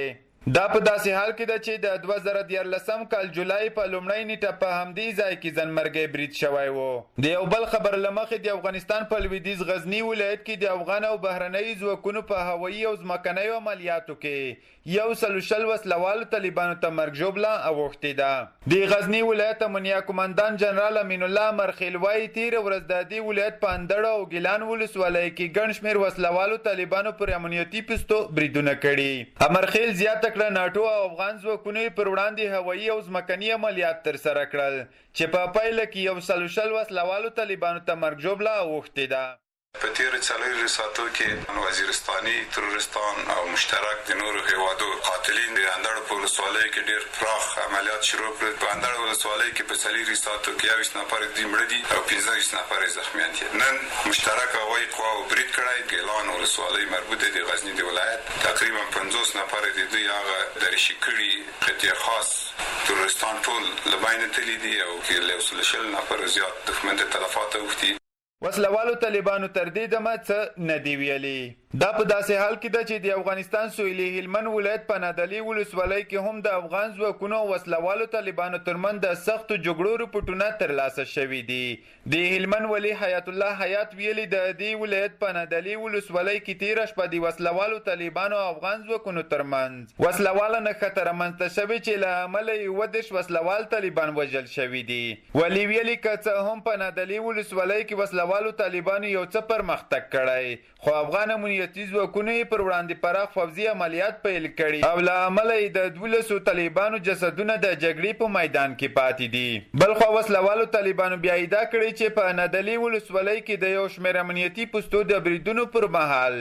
دا په داسې حال کې ده چې د 2014 کال جولای په لومړۍ نیټه په همدې ځای کې ځانمرګي برید شوی و. د یو بل خبر لمخې د افغانستان په لویدیځ غزنی ولایت کې د افغان او بهرنۍ ځواکونو په هوایي او ځمکنیو عملیاتو کې 140 وسلوالو طالبانو ته مرګ ژوبله اوښتې ده. د غزنی ولایت امنیه قومندان جنرال امین الله مرخیل وایي تېره ورځ د دې ولایت په اندړ او ګیلان ولسوالۍ کې ګڼ شمېر وسلوالو طالبانو پر امنیتي پستو بریدونه کړي. امرخیل زیاته کړه ناټو او افغان ځواکونو پر وړاندې هوایي او ځمکني عملیات ترسره کړل چې په پایله کې 140 وسلوالو طالبانو ته مرګ ژوبله اوښتې ده. په تیرو څلورو ساعتو کې وزیرستاني ترورستان او مشترک د نورو هیوادو قاتلین د اندړ په ولسوالۍ کې ډېر پراخ عملیات شروع کړل. په اندړ ولسوالۍ کې په څلورو ساعتو کې 21 نفر مړه دي او 15 نفر زخمیان دي. نن مشترک هوایي قواو برید کړی. ګیلان ولسوالۍ مربوطه د غزنی د ولایت تقریبا 50 نفر د دوی هغه درشي کړي قطعه خاص ترورستان ټول لباینه تللی دي او کې 140 نفر زیات دښمن ته تلفات اوښتي. وسلوالو طالبانو تر دې دمه څه نه دی ویلي. دا په داسې حال کې ده چې د افغانستان سویلي هلمند ولایت په نادعلي ولسوالۍ کې هم د افغان ځواکونو او وسلوالو طالبانو ترمنځ د سختو جګړو رپوټونه ترلاسه شوي دي. د هلمند ولي حیات الله حیات ویلي د دې ولایت په نادعلي ولسوالۍ کې تېره شپه د وسلوالو طالبانو او افغان ځواکونو ترمنځ وسلواله نښته رامنځته شوې چې له امله یې 30 وسلوال طالبان وژل شوي دي. ولي ویلي که څه هم په نادعلي ولسوالۍ کې وسلوالو طالبانو یو څه پرمختګ کړی خو افغان امنیتي ځواکونو یې پر وړاندې پراخ فوځي عملیات پیل کړي او له امله یې د 12 طالبانو جسدونه د جګړې په میدان کې پاتې دي. بلخوا وسلوالو طالبانو بیا ادعا کړې چې په نادعلي ولسوالۍ کې د یو شمېر امنیتي پوستو د بریدونو پر مهال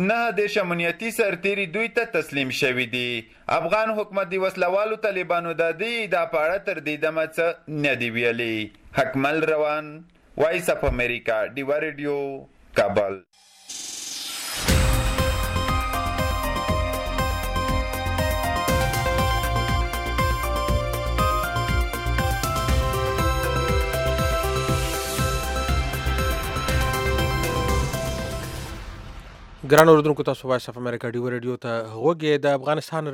9 امنیتي سرتیري دوی ته تسلیم شوي دي. افغان حکومت د وسلوالو طالبانو د دې ادعا په اړه تر دې دمه څه نه دی ویلي. حکمل روان، وایس اف امریکا، ډیوا ریډیو، کابل. ګران اوریدونکو تاسو وایس اف امریکا ډیوا ریډیو ته غوږی. د افغانستان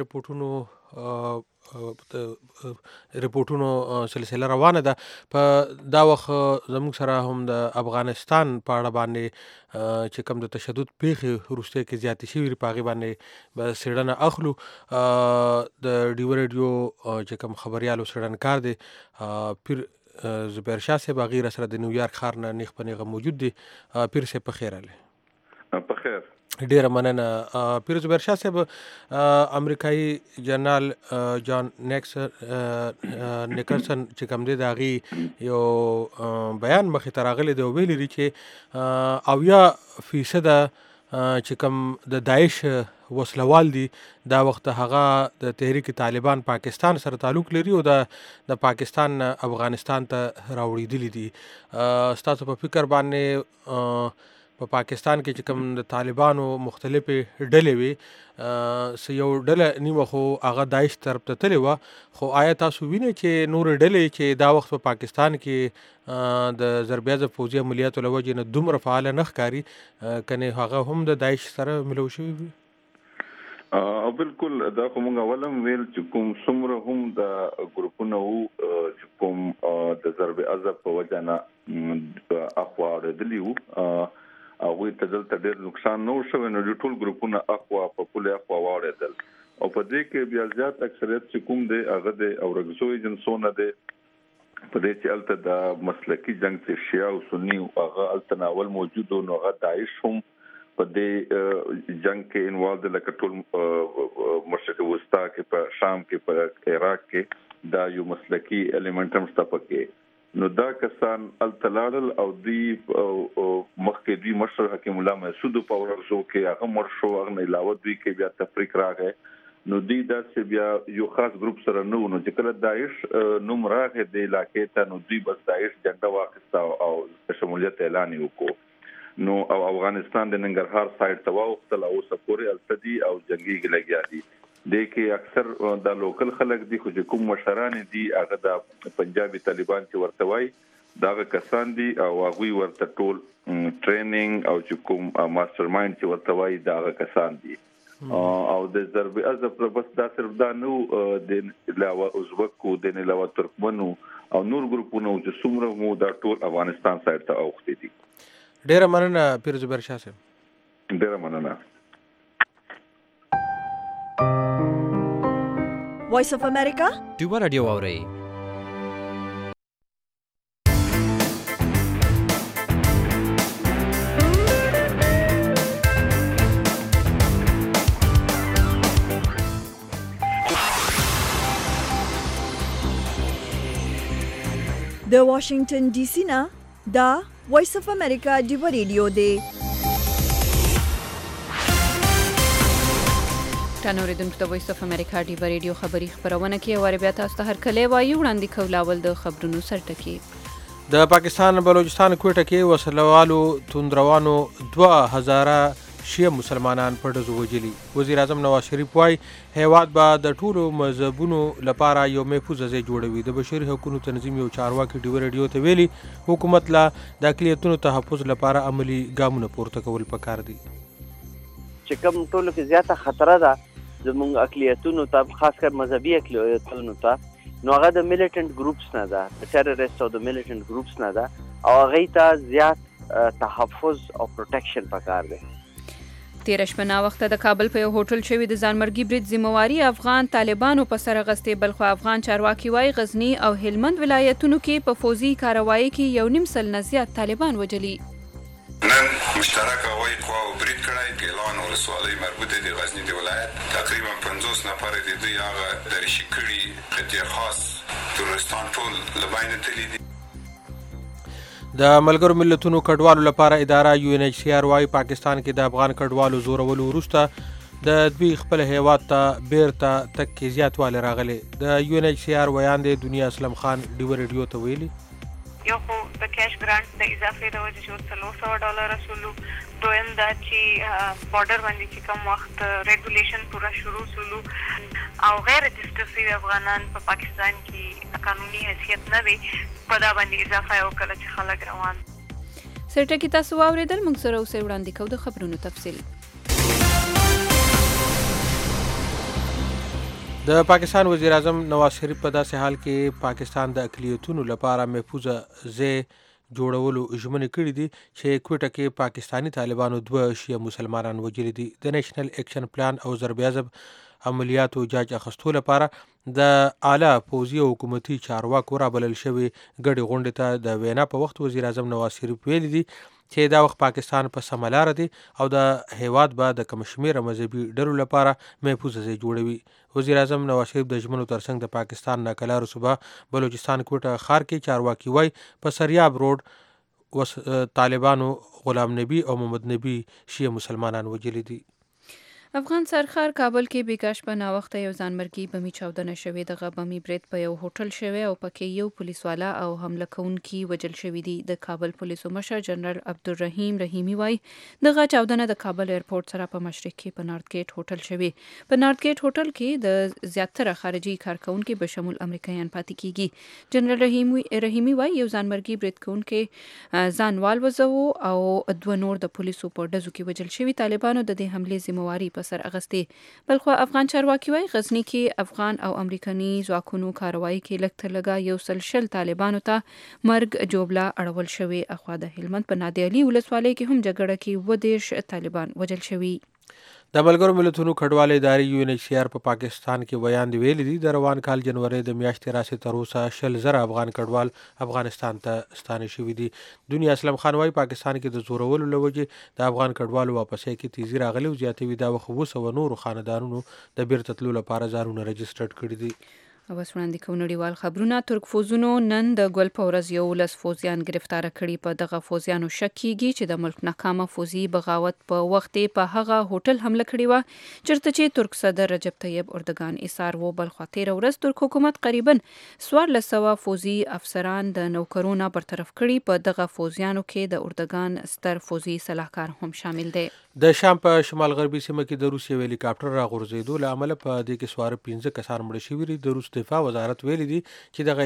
ریپورټونو سلسله روانه ده. په دا وخت زموږ سره هم د افغانستان په اړه باندې چې کوم د تشدد پیښې وروسته کې زیاتې شوي په هغې باندې به څېړنه اخلو. د ډیوا ریډیو چې کوم خبریال او څېړنکار دی پیر زبیر شاه صاحب هغې را سره د نیویارک ښار نه نیغ په نیغه موجود دی. پیر صاحب په خیر هلې؟ په خیر. ډیره مننه. پیر زبیر شاه صاحب، امریکایي جنرال جان نیکرسن چې کوم دی د هغې یو بیان مخې ته راغلی دی او ویلي دي چې 80% چې کوم د داعش وسلوال دي دا وخت هغه د تحریک طالبان پاکستان سره تعلق لري او د پاکستان افغانستان ته راوړېدلي دي. ستاسو په فکر باندې په پاکستان کې چې کوم د طالبانو مختلفې ډلې وي یو ډله نیمه خو هغه داعش طرف ته تللې وه، خو آیا تاسو وینئ چې نورې ډلې چې دا وخت په پاکستان کې د ضربیازه پوځي عملیاتو له وجې نه دومره فعاله نه ښکاري کنې هغه هم د داعش سره ملو شوي وي؟ بالکل. دا خو موږ اول هم ویل چې کوم څومره هم د ګروپونه وو چې کوم د ضرب عضب په وجه نه اخوا اورېدلي وو هغوی ته دلته ډېر نقصان نه و شوی، نو ټول ګروپونه اخوا په پولې اخوا واورېدل او په دې کې بیا زیات اکثریت چې کوم دی هغه د اورګزو ایجنسونه دی. په دې چې هلته د مسلکي جنګ چې شیعه او سني هغه هلته ناول موجود و، نو هغه داعش هم په دې جنګ کې انوالو دی، لکه ټول مشرق وسطا کې په شام کې په عراق کې دا یو مسلکي الیمنټ هم شته پکې. نو دا کسان التلاړل او دی مخکې دوی مشر حکیم الله مسعود په ورغزو کې هغه مړ شو، هغه نه علاوه دوی کې بیا تفریق راغی. نو دوی داسې بیا یو خاص ګروپ سره نه و، نو چې کله داعش نوم راغی د علاقې ته نو دوی بس داعش جنډه واخیسته او شمولیت اعلان یې وکړو. نو او افغانستان د ننګرهار سایډ ته واوښتل او اوسه پورې هلته دي او جنګي لګیا دي. دې کې اکثر د لوکل خلک دي، خو چې کوم مشران دي هغه د پنجابي طالبان چې ورته وایي دغه کسان دي او هغوی ورته ټول ټریننګ او چې کوم ماستر مایند چې ورته وایي دغه کسان دي. او د ضرب عضب بس دا صرف دا نو د علاوه ازبکو د علاوه ترکمنو او نور ګروپونو چې څومره مو دا ټول افغانستان سایډ ته اوختي دي. ډیره مننه پیر زبیر شاه صاحب. ډیره مننه. وایس اف امریکا ډیوا رادیو اورئ. د واشنگټن ډي سي نه دا وایس اف امریکا ډیوا ریډیو دی. تنوریدونکو د وایس اف امریکا ډیوا ریډیو خبری خبرونه کې اور بیا تاسو ته هر کله وایو وړاندې کولاول د خبرونو سرټکی. د پاکستان بلوچستان کوټه کې وسلوالو توندروانو 2000 شیعه مسلمانان په ډزو وجلي. وزیر اعظم نواز شریف وايي هیواد به د ټولو مذهبونو لپاره یو محفوظ ځای جوړوي. د بشري حقوقو تنظیم یو چارواکي ډیوا ریډیو ته ویلي حکومت لا د اقلیتونو تحفظ لپاره عملی ګامونه پورته کول پکار دي. چې کوم ټولو کې زیاته خطر ده زموږ اقلیتونو ته خاص کر مذهبي اقلیتونو ته نو هغه د میلیټنټ ګروپس نه ده د ټیرریست او د میلیټنټ ګروپس نه ده او هغه ته زیات تحفظ او پروټیکشن پکار دی. تیر شپه نا وخت د کابل په یو هوټل شوی د ځانمرګي برید ذمہواری افغان طالبانو په سر غستې بلخو افغان چارواکي وايي غزنی او هلمند ولایتونو کې په فوزي کاروایی کې 1.5 سل نه زیات طالبان وجلي. نن مشترک هوایي قواو برید کړی ګیلان ولسوالۍ مربوطه د غزنی د ولایت تقریبا 50 نفر د دوی هغه درشي کړي قطعه خاص تورستان ټول لباینه تللی دي. د ملګرو ملتونو کډوالو لپاره اداره UNHCR وايي پاکستان کې د افغان کډوالو زورولو وروسته د دوی خپل هیواد ته بیرته تک کې زیاتوالی راغلی. د UNHCR ویان دی دنیا اسلم خان ډیوا ریډیو ته ویلي یو خو د کیش ګرانټ د اضافه د وجه چې $300 رسولو دویم دا چې بارډر باندې چې کوم وخت ریګولیشن پورا شروع سولو او غیر رجسټر افغانان په پاکستان کې قانوني حیثیت نه وي په دا باندې اضافه یو کله چې خلک روان سرټکی تاسو واوریدل موږ سره اوسې وړاندې کوو د خبرونو تفصیل. د پاکستان وزیر اعظم نواز شریف په داسې حال کې پاکستان د اقلیتونو لپاره محفوظ ځای جوړولو ژمنې کړې دي چې کوټه کې پاکستانی طالبانو 2 شیعه مسلمانان وجلي دي. د نیشنل اکشن پلان او ضرب عضب عملیاتو جاج اخستو لپاره د اعلی پوځي او حکومتي چارواکو رابلل شوی ګډې غونډې ته د وینا په وخت وزیر اعظم نواز شریف ویلي دي چې دا وخت پاکستان په سمه لاره دی او د هیواد به د کم شمېره مذهبي ډلو لپاره محفوظ ځای جوړوي. وزیر اعظم نواز شریف د ژمنو ترڅنګ د پاکستان ناکلارو صوبه بلوچستان کوټه ښار کې چارواکي وايي په سریاب روډ طالبانو غلام نبی او محمد نبی شیعه مسلمانان وجلي دي. افغان سرخار کابل کې بیګاش په نا وخت یو ځانمرګي بمی چاودنه شوې د غبمی برید په یو هوټل شوی او پکې یو پولیس والا او حمله کوونکي وجل شوی دي. د کابل پولیسو مشر جنرال عبدالرحیم رحیمی وايي دغه چاودنه د کابل ایرپورټ سره په مشرق کې په نارت ګیټ هوټل شوی. په نارت ګیټ هوټل کې د زیاتره خارجي کارکونکو به شمول امریکایان پاتې کیږي. جنرال رحیمی وايي یو ځانمرګي برید کوونکي ځانوال وزو او 2 نور د پولیسو په ډزو کې وجل شوی. طالبانو د دې حمله ذمہواری سر اغستې بلخو افغان چارواکي وايي غزنی کې افغان او امریکایي ځواکونو کاروایی کې لږ لږه 100 طالبانو ته مرګ جوړلا اړول شوی. اخوا د هلمند په نادي علي ولسوالۍ کې هم جګړه کې 20 طالبان وجل شوی. د ملګرو ملتونو کډوالو ادارې UNHCR په پاکستان کې بیان دی ویلي دي د روان کال جنوري د میاشتې راسي تر اوسه 100,000 افغان کډوال افغانستان ته ستانه شوي دي. دنیا اسلم خان وايي پاکستان کې د زورولو لوجه د افغان کډوالو واپسې کې تیزی راغلی او زیاتوي دا وخت وسو نورو خاندانونو د بیرته تللو لپاره ځانونه رجسټرډ کړي دي. او وړاندې کوو نړیوال خبرونه. ترک فوزونو نن د ګل په ورځ 11 فوزیان گرفتار کړي. په دغه فوزیانو شک کیږي چې د ملک ناکامه فوزي بغاوت په وخت په هغه هوټل حمله کړې و چېرته چې ترک صدر رجب طیب اردوغان ایثار و. بل خو 13 ورځ ترک حکومت قریبا 1400 فوزي افسران د نوکرونو برطرف کړي. په دغه فوزیانو کې د اردوغان ستر فوزي صلاحکار هم شامل دی. د شام په شمال غربي سیمه کې د روسي هلیکاپټر راغورځېدو له امله په دې کې سوار 15 کسان مړه شوي دي. د روس دفاع وزارت ویلي دي چې دغه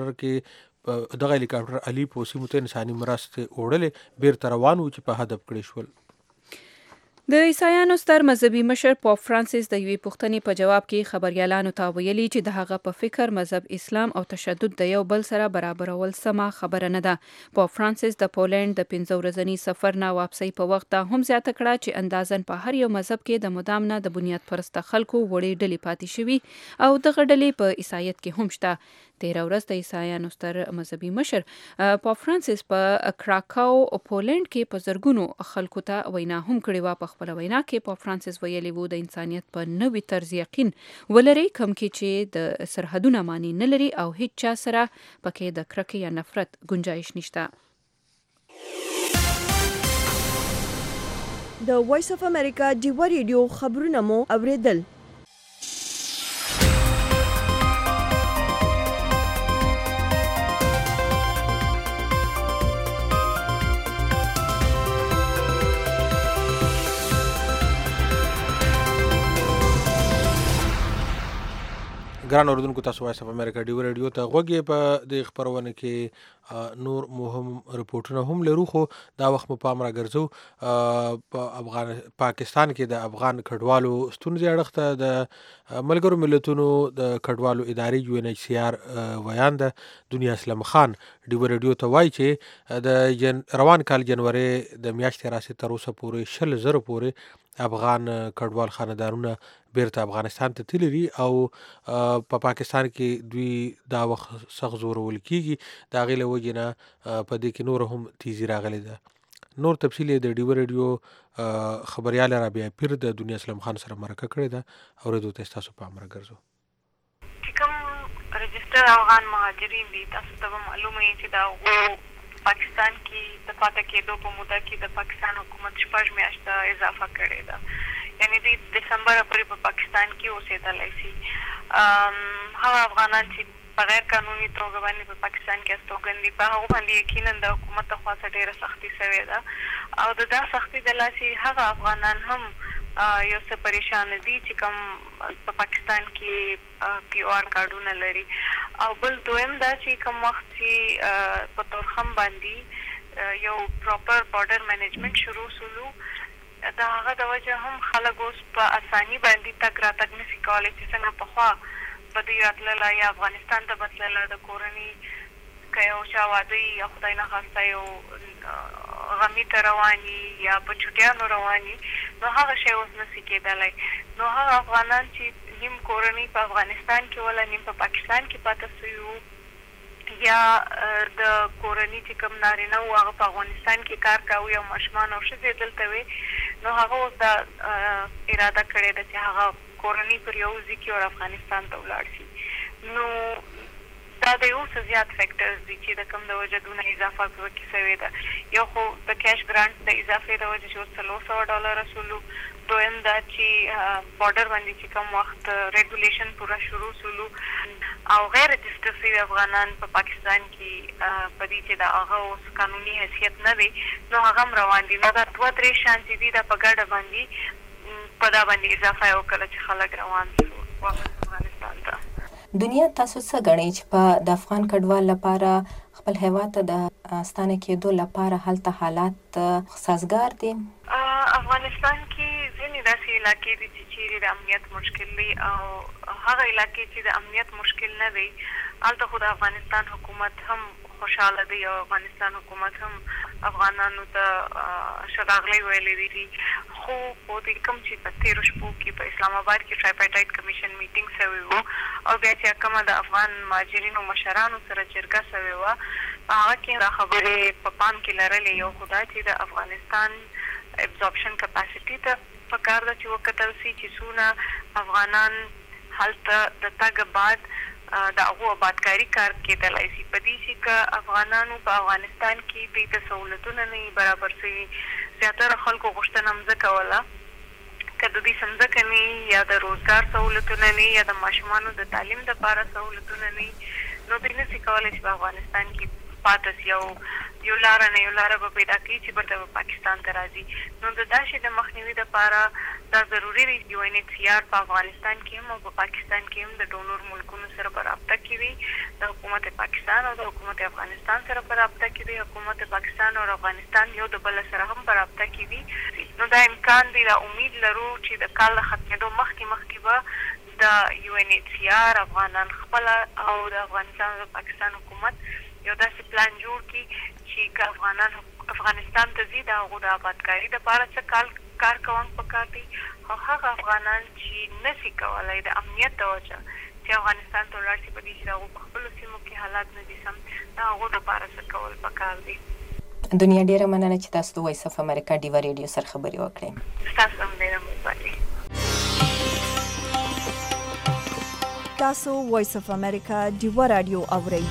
هلیکاپټر علي په سیمو ته انساني مرستې وړلې بیرته روان و چې په هدف کړی شول. د عیسایانو ستر مذهبي مشر پوپ فرانسیس د یوې پوښتنې په جواب کې خبريالانو ته ویلي چې د هغه په فکر مذهب اسلام او تشدد د یو بل سره برابرول سمه خبره نه ده. پوپ فرانسیس د پولند د 15 ورځني سفر نه واپسۍ په وخت هم زیاته کړه چې اندازن په هر یو مذهب کې د مدام نه د بنیاد پرسته خلکو وړې ډلې پاتې شوي او دغه ډلې په عیسایت کې هم شته. 13 ورځ د عیسایانو ستر مذهبي مشر پوپ فرانسیس په کراکاو پولند کې په زرګونو خلکو ته وینا هم کړې و. په خپل وینا کې پوپ فرانسیس ویلي وو د انسانیت په نوې طرز یقین ولري کوم کې چې د سرحدونه معنی نه لري او هیڅ چا سره پکې د کرکې یا نفرت گنجائش نشته. د وایس اف امریکا ډیوا ریډیو خبرونه مو اوریدل. ګران اوردونکو تاسو وایس اف امریکا ډیوا ریډیو ته غوږی په د خبرونه کې نور مهم رپورټونه هم لرو خو دا وخت په پام راګرځو په پاکستان کې د افغان کډوالو ستونزې اړخته د ملګرو ملتونو د کډوالو ادارې UNHCR ویان د دنیا اسلام خان ډیوا ریډیو ته وایي چې د روان کال جنوري د میاشتې راسي تر اوسه پورې 10,000 پورې افغان کډوال خاندانونه بیرته افغانستان ته تللي او په پاکستان کې دوی دا وخت سخت زورول کیږي دا غیله وجنه په دې کې نور هم تیزی راغلی ده. نور تفصیل د ډیوا ریډیو خبريال رابعه پیر د دنیا اسلام خان سره مرکه کړې ده او ردو تاسو په امر ګرځو. کوم رجستر افغان مهاجرین دي تاسو ته معلومه وي چې دا پاکستان کې د پاتې کېدو په موده کې د پاکستان حکومت 6 میاشتې اضافه کړې ده. یعنی د دسمبر پورې په پاکستان کې اوسېدلای شي. هغه افغانان چې په غیر قانوني توګه باندې په پاکستان کې استوګن دي په هغه باندې یقینا د حکومت له خوا ډېره سختي شوې ده او د دا سختي د لاسې هغه افغانان هم یو څه پریشان دي چې کوم په پاکستان کې PR کارډونه لري او بل دویم دا چې کوم وخت چې په تورخم باندې یو پراپر بارډر مینجمنت شروع سولو دا هغه د وجه هم خلک اوس په اساني باندې تګ راتګ نشي کولی چې څنګه پخوا په دې راتلله یا افغانستان ته به تلله د کورنۍ که یو چا واده یا خدای نخواسته یو غمي ته رواني یا په چوټیانو رواني نو هغه شی اوس نشي کېدلی. نو هغه افغانان چې نیم کورنۍ په افغانستان کې وله نیم په پاکستان کې پاته سوي وو یا د کورنۍ چې کوم نارینه وو هغه په افغانستان کې کار کاوه یا ماشومان او ښځې دلته وې نو هغه اوس دا اراده کړې ده چې هغه کورنۍ پر یو ځای کې افغانستان ته ولاړ شي. نو دا د یو څه زیات فیکټرز دي چې د کوم د وجه دونه اضافه پکې شوې ده. یو خو د کیش ګرانټ د اضافې د وجه چې $300 سولو. دویم دا چې بارډر باندې چې کوم وخت ریګولیشن پورا شروع سولو او غیر رجسټر شوي افغانان په پاکستان کې په دې چې د هغه اوس قانوني حیثیت نه وي نو هغه هم روان دي. نو دا 2-3 شان چې دي دا په ګډه باندې په دا باندې اضافه وکړه چې خلک روان شو واپس افغانستان ته. دنیا تاسو څه ګڼئ چې په د افغان کډوال لپاره خپل هیواد ته د ستانه کېدو لپاره هلته حالات سازګار دي؟ افغانستان کې ځینې داسې علاقې دي چې چیرې د امنیت مشکل دی او هغه علاقې چې د امنیت مشکل نه دی هلته خو د افغانستان حکومت هم خوشحاله دی او افغانستان حکومت هم افغانانو ته ښه راغلی ویلی دي. خو په دې کوم چې په تېرو شپو کې په اسلام آباد کې ټرایپارټایټ کمیشن میټینګ شوی و او بیا چې کومه د افغان مهاجرینو مشرانو سره جرګه شوې وه هغه کې دا خبرې په پام کې لرلې. یو خو دا چې د افغانستان ابزوربشن کپاسټي ته پکار ده چې وکتل شي چې څونه افغانان هلته د تګ بعد د هغو آبادکاري کار کېدلی شي. په دې چې که افغانانو په افغانستان کې دوی ته سهولتونه نه وي برابر شوي زیاتره خلکو غوښتنه مځکه وله که د دوی څه نه وي یا د روزګار سهولتونه نه یا د ماشومانو د تعلیم دپاره سهولتونه نه نو دوی نشي کولی چې په افغانستان کې پاته سي او یو لاره نه یو لاره به پیدا کړي چې بیرته به پاکستان ته راځي. نو د دا شي د مخنیوي دپاره دا ضروري دی چې UNHCR په افغانستان کې هم او په پاکستان کې هم د ډونور ملکونو سره په رابطه کې وي. د حکومت پاکستان او د حکومت افغانستان سره په رابطه کې وي. حکومت پاکستان او افغانستان یو د بل سره هم په رابطه کې وي. نو دا امکان دی، دا امید لرو چې د کال د ختمېدو مخکې به د UNHCR افغانان خپله او د افغانستان او پاکستان حکومت یو داسې پلان جوړ کړي چې که افغانان افغانستان ته ځي د هغو د آبادکاري دپاره څه کار کوونک پکار دی، او هغه افغانان چې نسي کولی د امنیت د وجه چې افغانستان ته ولاړ شي په دې چې د هغو په خپلو سیمو کې حالات نه دي سم، د هغو دپاره څه کول پکار دی. دنیا ډیره مننه چې تاسو د وایس اف امریکا ډیوا ریډیو سره خبرې وکړې. تاسو هم ډیره مهرباني. تاسو وایس اف امریکا ډیوا رادیو اورئ.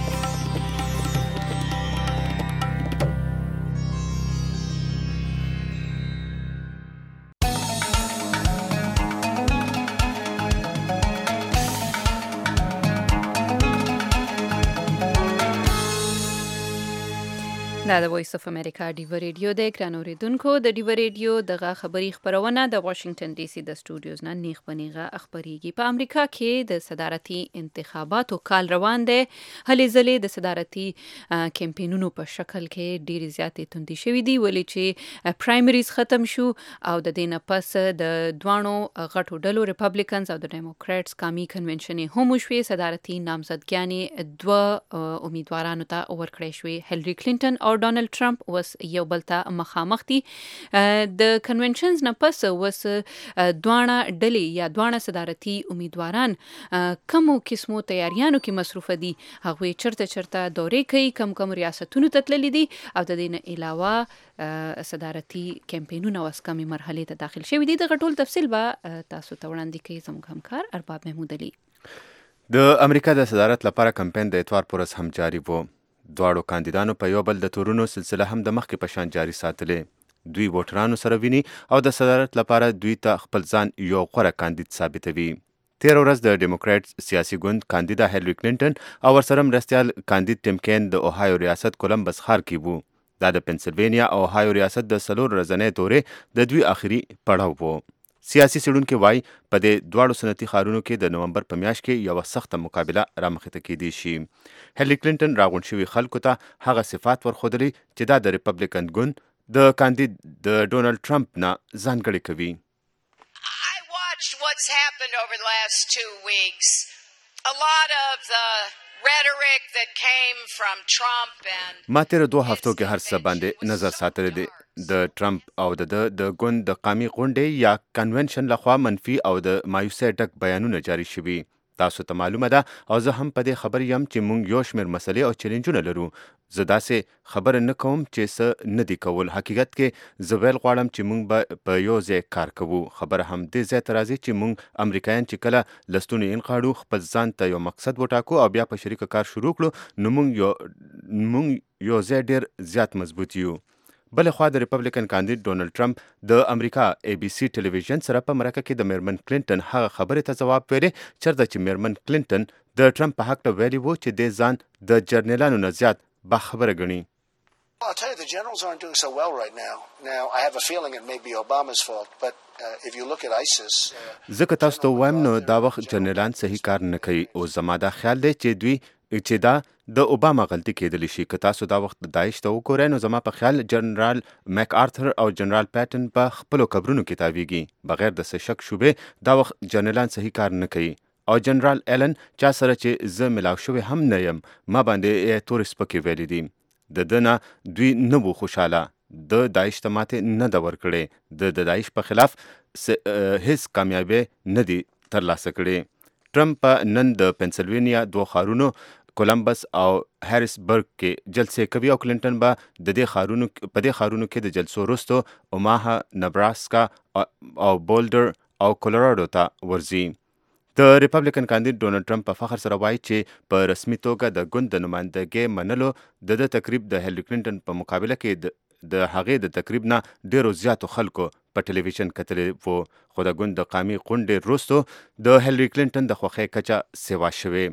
دا د وایس اف امریکا ډیوا ریډیو د ګرانو اوریدونکو د ډیوا ریډیو دغه خبری خبرونه د واشنگټن ډي سي د سټوډیوز نه نیغ بنیغه خبريږي. په امریکا کې د صدارتي انتخاباتو کال روان دی. هلې ځلې د صدارتي کمپاینونو په شکل کې ډېری زیاتې توندې شوې دي، ولې چې پرایمریز ختم شو او د دې نه پس د دوانو غټو ډلو ریپبلیکنز او د ډیموکراتس قومي کنونشن هم وشوي. صدارتي نامزدګیانې دوه امیدوارانو ته ورکړې شوې، هیلری کلینټن او ډونالد ټرمپ وس یو بل ته مخامخ دي. د کنونشنز نه پس وس دوانه ډلې یا دوانه صدارتي امیدواران کومو قسمو تیاریانو کې مصروفه دي، هغوی چرته دورې کوي، کم ریاستونو ته تللي دي او د دې نه علاوه صدارتي کمپاینونه اوس کمې مرحلې ته داخل شوي دي. دغه ټول تفصیل به تاسو ته وړاندې کوي زموږ همکار ارباب محمود علي. د امریکا د صدارت لپاره کمپاین د اتوار پر ورځ هم جاري و. دواړو کاندیدانو په یو بل د تورونو سلسله هم د مخکې په شان جاري ساتلې. دوی ووټرانو سره ویني او د صدارت لپاره دوی ته خپل ځان یو غوره کاندید ثابتوي. تیر ورځ د ډیموکرات سیاسي ګوند کاندیدا هیلری کلینټن او ورسره مرستیال کاندید ټیم کین د اوهایو ریاست کولمبس ښار کې وو. دا د پنسلوینیا او اوهایو ریاست د 4 ورځنۍ دورې د دوی آخري پړاو وو. سیاسي څېړونکي وایي په دې دواړو صنعتي ښارونو کې د نومبر په میاشت کې یوه سخته مقابله رامخته کیدی شي. هیلری کلینټن راغونډ شوي خلکو ته هغه صفات ورښودلي چې دا د ریپبلیکن ګوند د کاندید د ډونالد ټرمپ نه ځانګړې کوي. What's happened over the last 2 weeks? A lot of the rhetoric that came from Trump and ما تیر 2 هفتو کې هر څه باندې نظر ساتلی دی. د ټرمپ او د ګوند د قومي غونډې یا کنونشن لخوا منفي او د مایوسۍ ډک بیانونه جاری شوي. تاسو ته معلومه ده او زه هم په دې خبر یم چې موږ یو شمېر مسلې او چیلنجونه لرو. زه داسې خبره نه کوم چې څه نه دي کول. حقیقت کې زه ویل غواړم چې موږ به په یو ځای کار کوو. خبره هم دې ځای ته راځي چې موږ امریکایان چې کله لستونې انقاړو، خپل ځان ته یو مقصد وټاکو او بیا په شریکه کار شروع کړو، نو موږ یو ځای ډیر زیات مضبوط یو. بل خوا د ریپبلیکن کاندید ډونالد ټرمپ د امریکا ABC ټلویزیون سره په مرکه کې د میرمن کلینټن هغه خبرې ته ځواب ویلې چېرته چې میرمن کلینټن د ټرمپ په حق ویلي وو چې دې ځان د جرنیلانو نه زیات باخبره ګڼي. I'll tell you, the generals aren't doing so well right now. Now, I have a feeling it may be Obama's fault, but if you look at ISIS... زه که تاسو ته وایم نو دا وخت جرنیلان صحیح کار نه کوي او زما دا خیال دی چې دا د اوباما غلطي کېدلی شي. که تاسو دا وخت داعش ته وګورئ نو زما په خیال جنرال میک آرثر او جنرال پیټن په خپلو قبرونو کې تاویږي. بغیر د څه شک شوبې دا وخت جنرالان صحیح کار نه کوي. او جنرال ایلن چا سره چې زه ملاو شوی هم نه یم ما باندې تورې سپکې ویلې دي. د ده نه دوی نه وو خوشحاله. د داعش ته ماتې نه ده ورکړې. د داعش په خلاف هیڅ کامیابي نه دي ترلاسه کړې. ټرمپ نن د پنسلوینیا 2 ښارونو کولمبس او هریسبرګ کې جلسې کوي او کلینټن به په دې ښارونو کې د جلسو وروسته اوماها، نبراسکا او بولډر او کولراډو ته ورځي. د ریپبلیکن کاندید ډونالد ټرمپ په فخر سره وایي چې په رسمي توګه د ګوند د نمایندګۍ منلو د تقریب د هیلری کلینټن په مقابله کې د هغې د تقریب نه ډیرو زیاتو خلکو په ټلویزیون کتلی وو. خو د ګوند د قومي غونډې وروسته د هیلری کلینټن د خوښۍ کچه سیوا شوې.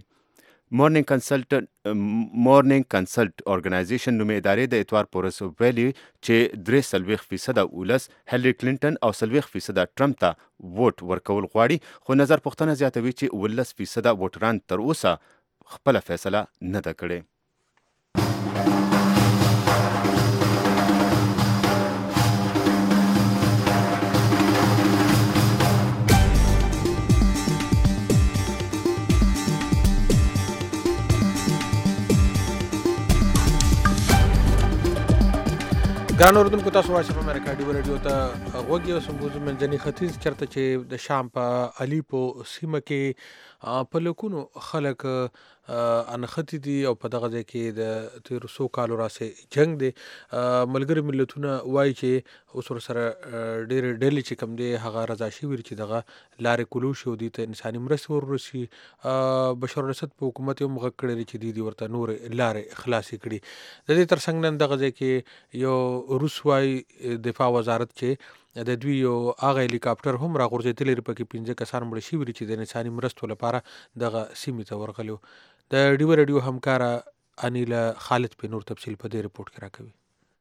مورنینګ کنسلټ ارګنایزیشن نومې ادارې د اتوار په ورځ ویلي چې 43% ولس هیلری کلینټن او 40% ټرمپ ته ووټ ورکول غواړي. خو نظر پوښتنه زیاتوي چې 19% ووټران تر اوسه خپله فیصله نه ده کړې. ګران اوردونکو تاسو وایس اف امریکا ډیو رادیو ته غوږ یو سمبوز منځني ختیځ چرته چې د شام په الیپو سیمه کې په لکونو خلک انختی دي او په دغه ځای کې د تیر څو کالو راسې جنگ دی. ملګري ملتونه وایي چې اوس ورسره ډېرې ډلې چې کوم دی هغه رضا شوي چې دغه لارې کلو شي او دوی ته انساني مرستې ورسي. بشار الاسد په حکومت یې هم غږ کړی دی چې دوی ورته نورې لارې خلاصې کړي. د دې ترڅنګ نن دغه ځای کې یو روس وایي دفاع وزارت چې د دوی یو هغه هلیکاپټر هم راغورځېدلی دی، پکې 15 کسان مړه شوي دي چې د انساني مرستو لپاره دغه سیمې ته ورغلي وو. د ډیو رادیو همکاره انیلا خالد په نور تفصیل په دې رپورټ کې راکوي.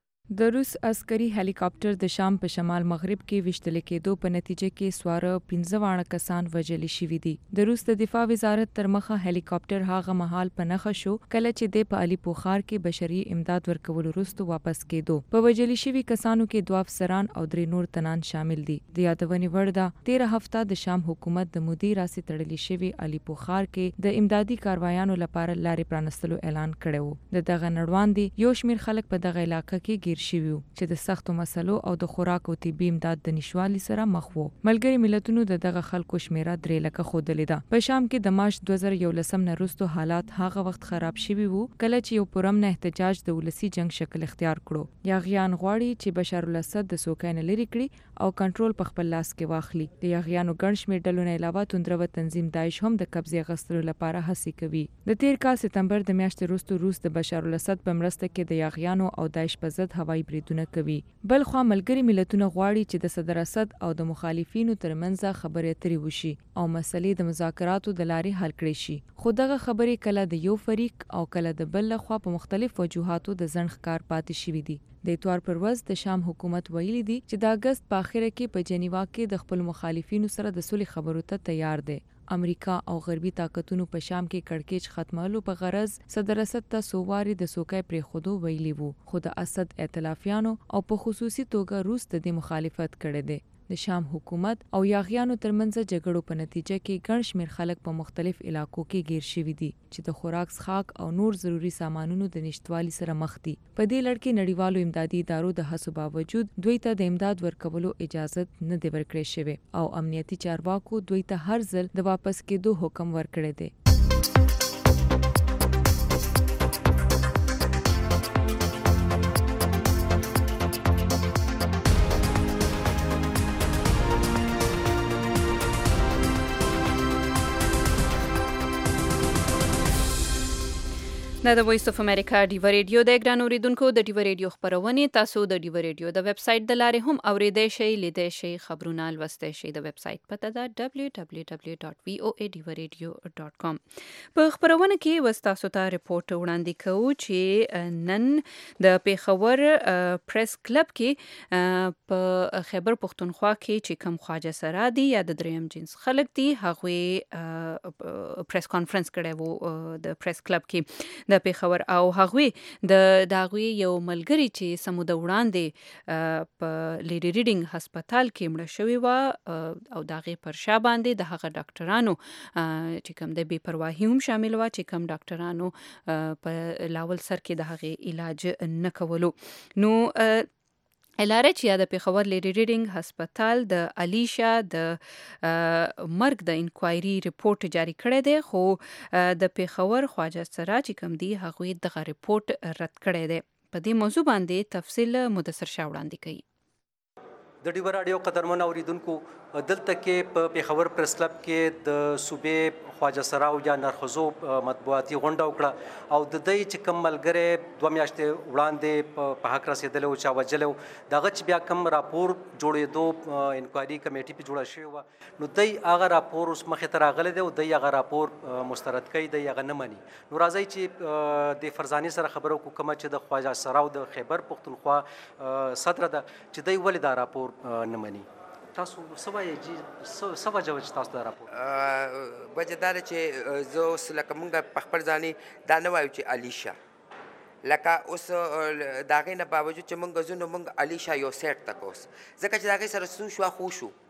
د روس عسکري هلیکاپټر د شام په شمال مغرب کې وشتل کېدو په نتیجه کې سواره 15 کسان وژل شوي دي. د روس د دفاع وزارت تر مخه هلیکاپټر هغه مهال په نښه شو کله چې د په الیپو ښار کې بشري امداد ورکولو وروسته واپس کېدو. په وژل شوي کسانو کې 2 افسران او 3 نور تنان شامل دي. د یادونې وړ ده 13 هفته د شام حکومت د مودي راسي تړلې شوي الیپو ښار کې د امدادي کاروایانو لپاره لارې پرانستلو اعلان کړی و. د دغه نړواندې یو شمېر خلک په دغه علاقه کې گیر شوي چې د سختو مسلو او د خوراک او طبي امداد د نشوالي سره مخ وو. ملګري ملتونو د دغه خلکو شمیره 3 لکه ښودلې ده. په شام کې د مارچ 2011 نه وروسته حالات هغه وخت خراب شوي وو کله چې یو پرامن احتجاج د ولسی جنگ شکل اختیار کړو. یاغیان غواړي چې بشار الاسد د سوکای نه لري کړي او کنټرول په خپل لاس کې واخلي. د یاغیانو ګڼ شمېر ډلو نه علاوه توندرو تنظیم داعش هم د قبضې اخیستلو لپاره هڅې کوي. د تیر کال سپتمبر د میاشتې وروسته روس د بشار الاسد په مرسته کې د یاغیانو او داعش په ضد هوایي بریدونه کوي. بل خو ملګري ملتونه غواړي چې د صدر اسد او د مخالفینو ترمنځ خبرې اترې وشي او مسلې د مذاکراتو د لارې حل کړي شي. خو دغه خبرې کله د یو فریق او کله د بل لخوا په مختلف وجوهاتو د ځنډ ښکار پاتې شوي دي. د اتوار پر ورځ د شام حکومت ویلي دی چې د اگست په اخره کې په جنیوا کې د خپل مخالفینو سره د صلح خبرو ته تیار دی. امریکا او غربي طاقتونو په شام کې کړکېچ ختمولو په غرض صدر اسد ته سوواري د سوکای پرېښودو ویلي وو، خو د اسد ائتلافیانو او په خصوصي توګه روس د دې مخالفت کړی دی. د شام حکومت او یاغیانو ترمنځ جګړو په نتیجه کې ګڼ شمېر خلک په مختلف علاقو کې گیر شوي دي چې د خوراک څښاک او نور ضروري سامانونو د نشتوالي سره مخ دي. په دې لړ کې نړیوالو امدادي ادارو د هڅو باوجود دوی ته د امداد ورکولو اجازه نه دی ورکړی شوی او امنیتي چارواکو دوی ته هر ځل د واپس کېدو حکم ورکړی دی. دا د وایس اف امریکا ډیو ریډیو د ګران اوریدونکو د ډیو ریډیو خبرونه تاسو د ډیو ریډیو د ویب سټ د لارې هم اوریدئ شئ، لیدئ شئ، خبرونه لوستئ شئ. د ویب سټ پته ده www.voadirradio.com. په خبرونه کې وستاسو ته ریپورت وړاندې کوو چې نن د پیښور پریس کلب کې په خیبر پښتونخوا کې چې کوم خواجه سرا دي یا د دریم جنس خلک دي هغوی پریس کانفرنس کړی وو د پریس کلب کې د پیښور او هغوی د هغوی یو ملګری چې سموده وړاندې په لیډي ریډینګ هسپتال کې مړه شوی و او د هغې پر شا باندې د هغه ډاکټرانو چې کوم د بې پرواهي هم شامل و چې کوم ډاکټرانو په لاول سر کې د هغې علاج نه کولو. نو الاره چې د پیښور لیډي ریډینګ هسپتال د الیشا د مرګ د انکوایري ریپورت جاری کړی دی، خو د پیښور خواجه سرا چې کوم دی هغوی دغه ریپورت رد کړی دی. په دې موضوع باندې تفصیل مدثر شاه وړاندې کوي. د ډیو رادیو قدرمن اوریدونکو، دلته کې په پیښور پریس کلب کې د صوبې خواجه سراو یا نرخزو مطبوعاتي غونډه وکړه او د دې چې کوم ملګری 2 میاشتې وړاندې په حق رسېدلی و چا وجلی و، دغه چې بیا کوم راپور جوړېدو انکوایري کمیټي پې جوړه شوې وه، نو دی هغه راپور اوس مخې ته راغلی دی او دی هغه راپور مسترد کوي، دی هغه نه مني. نو راځئ چې د فرزانې سره خبره وکړو، کومه چې د خواجه سراو د خیبر پښتونخوا صدره ده چې دی ولې دا راپور نه مني. تاسو څه وایئ چې څه وجه وه چې تاسو دا راپور وجه دا ده چې زه اوس لکه مونږ په خپل ځانې دا نه وایو چې الیشا، لکه اوس د هغې نه باوجود چې مونږ ځو نو مونږ الیشا یو سیټ ته اوس ځکه چې د هغې سره ستون شو خو شو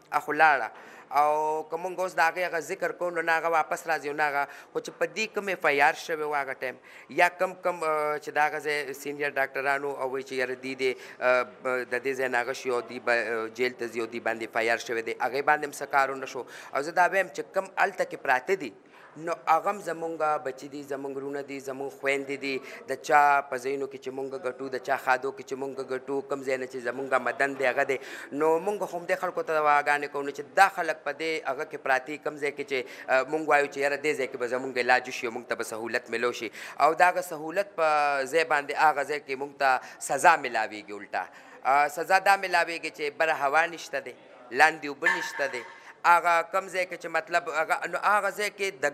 اخلاړه او کومنګ اوس د هغې هغه ذکر کوو نو نه هغه واپس راځي نو هغه خو چې په دې کوم ایف آی آر شوی و هغه ټایم یا کم چې د هغه ځای سینیر ډاکټرانو او وایي چې یاره دی د دې ځای نه هغه شي او دی جیل ته ځي او دی باندې ایف آی آر شوی دی هغې باندې هم څه کار ونه شو او زه دا وایم چې کم هلته کې پراته دي نو هغه هم زمونږ بچي دي زمونږ ورونه دي زمونږ خویندې دي د چا په ځایونو کې چې مونږ ګټو د چا خادو کې چې مونږ ګټو کوم ځای نه چې زمونږ مدن دی هغه دی نو مونږ هم دې خلکو ته دواګانې کوو چې دا خلک په دې هغه کې پراته کوم ځای کې چې مونږ وایو چې یاره دې ځای کې به زمونږ علاج وشي او مونږ ته به سهولت ملو شي او د هغه سهولت په ځای باندې هغه ځای کې مونږ ته سزا ملاویږي الټا سزا دا ملاویږي چې بره هوا نشته دی لاندې اوبه نشته دی هغه کم ځای کې چې مطلب هغه ځای کې د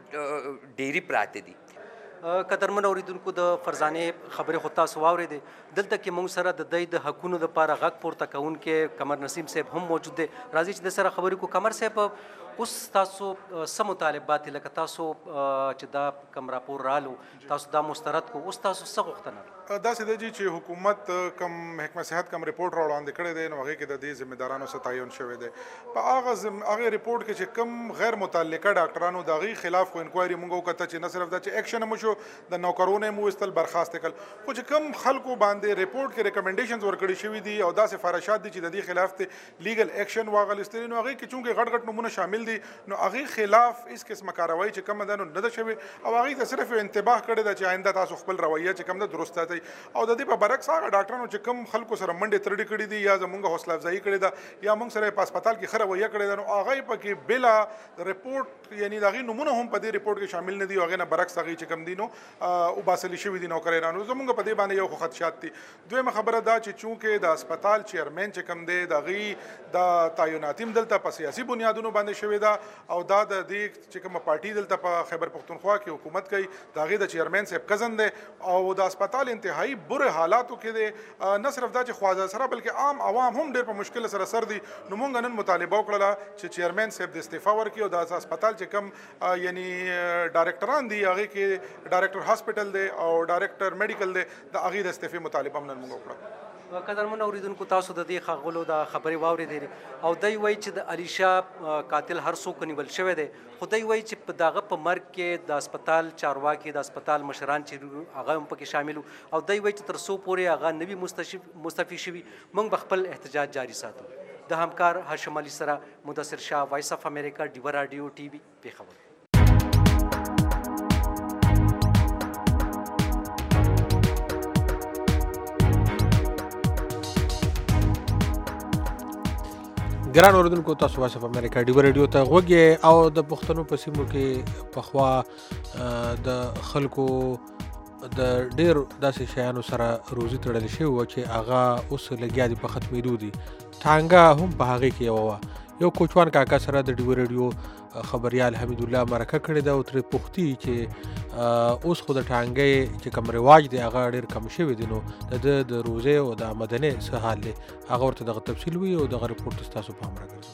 ګڼ ډیری پراته دي قدرمن اوریدونکو د فرزانې خبرې خو تاسو واورېدې دلته کې موږ سره د دوی د حقونو دپاره غږ پورته کوونکی قمر نسیم صاحب هم موجود دی راځي چې د سره خبرې کو قمر صاحب اوس تاسو څه مطالبات لکه تاسو چې دا کم راپور رالو تاسو دا مسترد کو اوس تاسو څه غوښتنه داسې دی چې حکومت کم محکمه صحت کم رپورټ را وړاندې کړی دی نو هغې کې د دې ذمهدارانو څه تعین شوی دی په هغې رپورټ کې چې کم غیر متعلقه ډاکټرانو د هغې خلاف خو انکوایري موږ وکړه چې نه صرف دا چې ایکشن هم وشو د نوکرونو یې وویستل برخاست یې کړل خو چې کم خلکو باندې رپورټ کې ریکمنډیشنز ورکړي شوي دي او دا سفارشات دي چې د دې خلاف ته لیګل ایکشن واخیستلی نو هغې کې چونکې غټ غټ نومونه شامل دي نو هغې خلاف هېڅ قسمه کاروایي چې کومه ده نو نه ده شوې او هغې ته صرف انتباه کړې ده چې آینده تاسو خپل رویه چې کوم ده درست ساتئ او د دې په برعکس هغه ډاکټرانو چې کوم خلکو سره منډې ترډې کړي دي یا زمونږ حوصله افزایي کړې ده یا موږ سره په هسپتال کې ښه رویه کړې ده نو هغه پکې بلا رپورټ یعنی د هغې نومونه هم په دې رپورټ کې شامل نه دي او هغې نه برعکس هغې چې کوم دي نو وباسلي شوي دي نوکریانو زمونږ په دې باندې یو خو خدشات دي دویمه خبره دا چې چونکې د هسپتال چیرمین چې کوم دی د هغې د تعیناتي هم دلته په سیاسي بنیادونو باندې شوې ده او دا د دې چې کومه پارټي دلته په خیبر پښتونخوا کې حکومت کوي د هغې د چیرمین صاحب کزن دی او د هسپتال انتهایی بره حالاتو کې دی نه صرف دا چې خواجه سره بلکې عام عوام هم ډېر په مشکل سره سر دي نو موږ نن مطالبه وکړله چې چیرمین صاحب د استعفا ورکړي او د هسپتال چې کوم یعنی ډایرکټران دي هغې کې ډایرکټر هاسپټل دی او ډایرکټر میډیکل دی د هغې د استعفې مطالبه هم نن موږ وکړه قدرمن اوریدونکو تاسو د دې ښاغلو د خبرې واورېدې او دی وایي چې د علیشا قاتل هر څوک نیول شوی دی خو دی وایي چې په دغه په مرګ کې د هسپتال چارواکي د هسپتال مشران چې هغه هم پکې شامل او دی وایي چې تر څو پورې هغه نوي مستعفي شوي موږ به خپل احتجاج جاري ساتو د همکار هاشم علي سره مدثر شاه وایس اف امریکا ډیوه راډیو ټي وي پېښور ګران اوریدونکو تاسو وایس اف امریکا ډیوه ریډیو ته غوږ او د پښتنو په سیمو کې پخوا د خلکو د ډېر داسې شیانو سره روزي تړل شوې وه چې هغه اوس لګیا دي په ختمېدو دي ټانګه هم په هغې کې یوه یو کوچوان کاکا سره د ډیوه ریډیو خبریال حمید الله مرکه کړې ده او ترې پوښتي چې اوس خو د ټانګۍ چې کوم رواج دی هغه ډېر کم شوی دی نو د ده د روزۍ او د آمدنۍ څه حال دی هغه ورته دغه تفصیل وي او دغه رپورټ ستاسو په هم راګرځو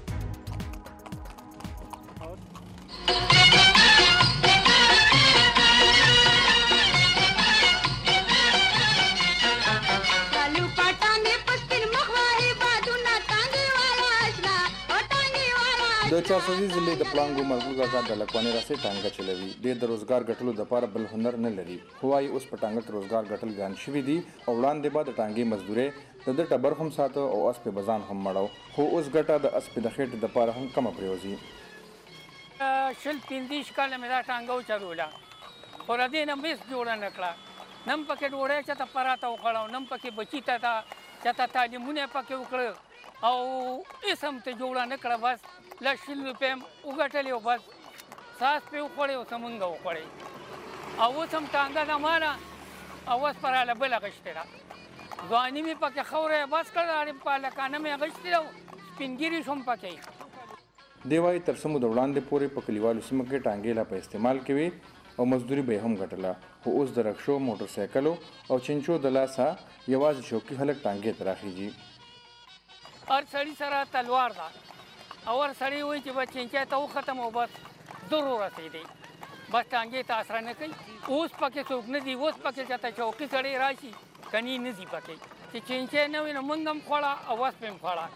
د 420 ضلع د پلانګو مرغوز آزاد د لکواني راسي ټانګه چلوي ډېر د روزګار ګټلو لپاره بل هنر نه لري هوای اوس په ټانګه کې روزګار ګټل ګران شوي دي او وړاندې به د ټانګې مزدوري د ټبر هم ساتو او اس په بزان هم مړو خو اوس ګټه د اس په د خېټ د لپاره هم کم پریوزي شل 15 کال مې دا ټانګه چلولا خو را دې نه مس جوړ نه کړه نم پکې ډوړې چې ته پراته وکړو نم پکې بچی ته چې ته تعلیمونه پکې وکړو او اسم ته جوړ نه کړه بس لشل روپیم وګټلې او بس ساس په وخوړې او سمونږ وخوړې او اوس هم ټانګه ده ماله او اوس پراله بله غشتې ده ځواني مې پکې خورې بس کړه په هلکانه مې غشتې ده سپینګیري شوم پکې دی وایي تر څه موده وړاندې پورې په کلیوالو سیمو کې ټانګې لا په استعمال کوي او مزدوري به هم ګټله خو اوس د رکشو موټرسایکلو او چنچو د لاسه یوازې شوقي خلک ټانګې ته راخیږي هر سړي سره تلوار ده او هر سړی وایي چې به چینچی ته وختم او بس دور ورسېدی بس ټانګې ته اسره نه کوي اوس پکې څوک نه دي اوس پکې چېرته شوقي سړی راشي کني نه دي پکې چې چینچی نه وي نو موږ هم خوړه او اوس پې هم خوړه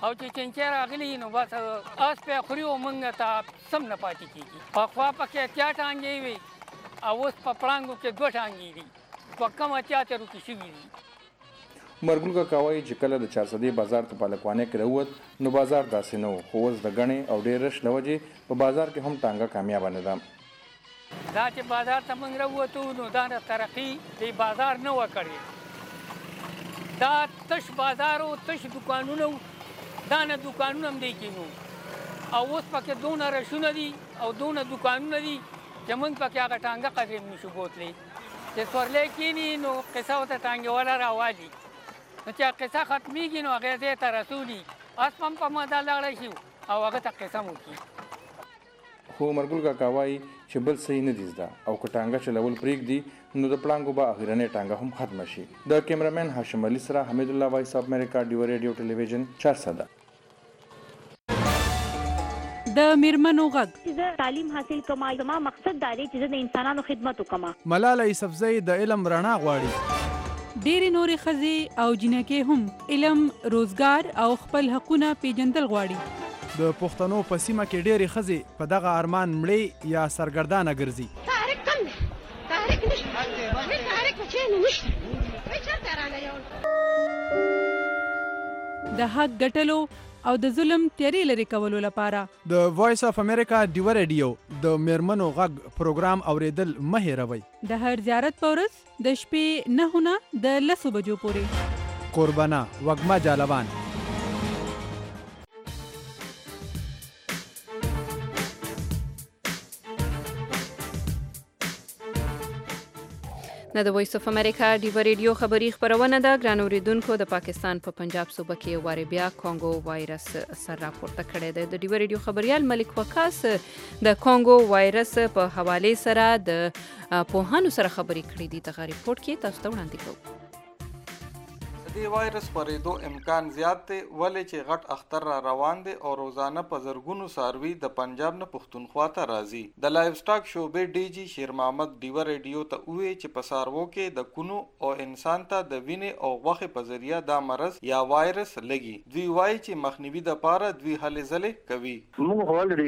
او چې چنچې راغلي نو بس اس په خوري او مونږ ته سم نه پاتې کېږي. په خوا پکې اتیا ټانګې وي او اوس په پړانګو کې 2 ټانګې دي، په کم اتیا ته روکې شوي دي. مرګل کاکا وایي چې کله د 400 بازار ته پالکوانې کې راووت نو بازار داسې نه و، خو اوس د ګڼې او ډېر رش له وجې په بازار کې هم ټانګه کامیابه نه ده. دا چې بازار ته موږ راووتو نو دا د ترقي د بازار نه و کړی، دا تش بازار او تش دکانونه دا نه دکانونه هم دی کېنو او اوس پکې دونه رشونه دي او دونه دکانونه دي چې موږ پکې هغه ټانګه قدر نشو بوتلی. چې سورلی کېني نو قصه ورته ټانګې والا راوالي، نو چې قصه ختمیږي نو هغې ځای ته رسولي اس هم په ماده لاړی شي او هغه ته قصه مو کړي. خو مرګل کاکا وایي چې بل څه نه دي زده او که ټانګه چلول پرېږدي نو د پړانګو به اخرنۍ ټانګه هم ختمه شي. د کیمرامین هاشم علي سره حمید الله وایس اف امریکا ډیو ریډیو ټلویزیون 400. د میرمنو غږ زه تعلیم حاصل کوم، زما مقصد دا دی چې زه د انسانانو خدمت وکړم. ملاله یوسفزۍ د علم رڼا غواړي. ډېرې نورې ښځې او جنکې هم علم، روزګار او خپل حقونه پیژندل غواړي. د پښتنو په سیمه کې ډېرې ښځې په دغه ارمان مړې یا سرګردانه ګرځي. تحریک کم دی، تحریک نشته، تحریک په چینو نشته، چېرته رانه یو د حق ګټلو او د ظلم تیارې لرې کولو لپاره د وایس اف امریکا ډیو ریډیو د میرمنو غږ پروګرام اوریدل مه هېروئ. د هر زیارت په ورځ د شپې 9 نه د 10 بجو پورې. قربانه وږمه جالبان. نه د وایس اف امریکا ډیو ریډیو خبری خبرونه ده. ګران اوریدونکو، د پاکستان په پنجاب صوبه کې واري بیا کانګو وایرس سر راپورته کړی دی. د ډیو ریډیو خبريال ملک وقاص د کانګو وایرس په حواله سره د پوهانو سره خبرې کړې دي. دغه ریپورت کې تاسو ته وړاندې کوو. د وایرس خپرېدو امکان زیات دی ولې چې غټ اختر را روان دی او روزانه په زرګونو څاروي د پنجاب نه پښتونخوا ته راځي. د لایف سټاک شعبې ډي جي شیر محمد ډیو ریډیو ته وویل چې په څاروو کې د کونو او انسان ته د وینې او غوښې په ذریعه دا مرض یا وایرس لګي. دوی وایي چې مخنیوي دپاره دوی هلې ځلې کوي. موږ غواړو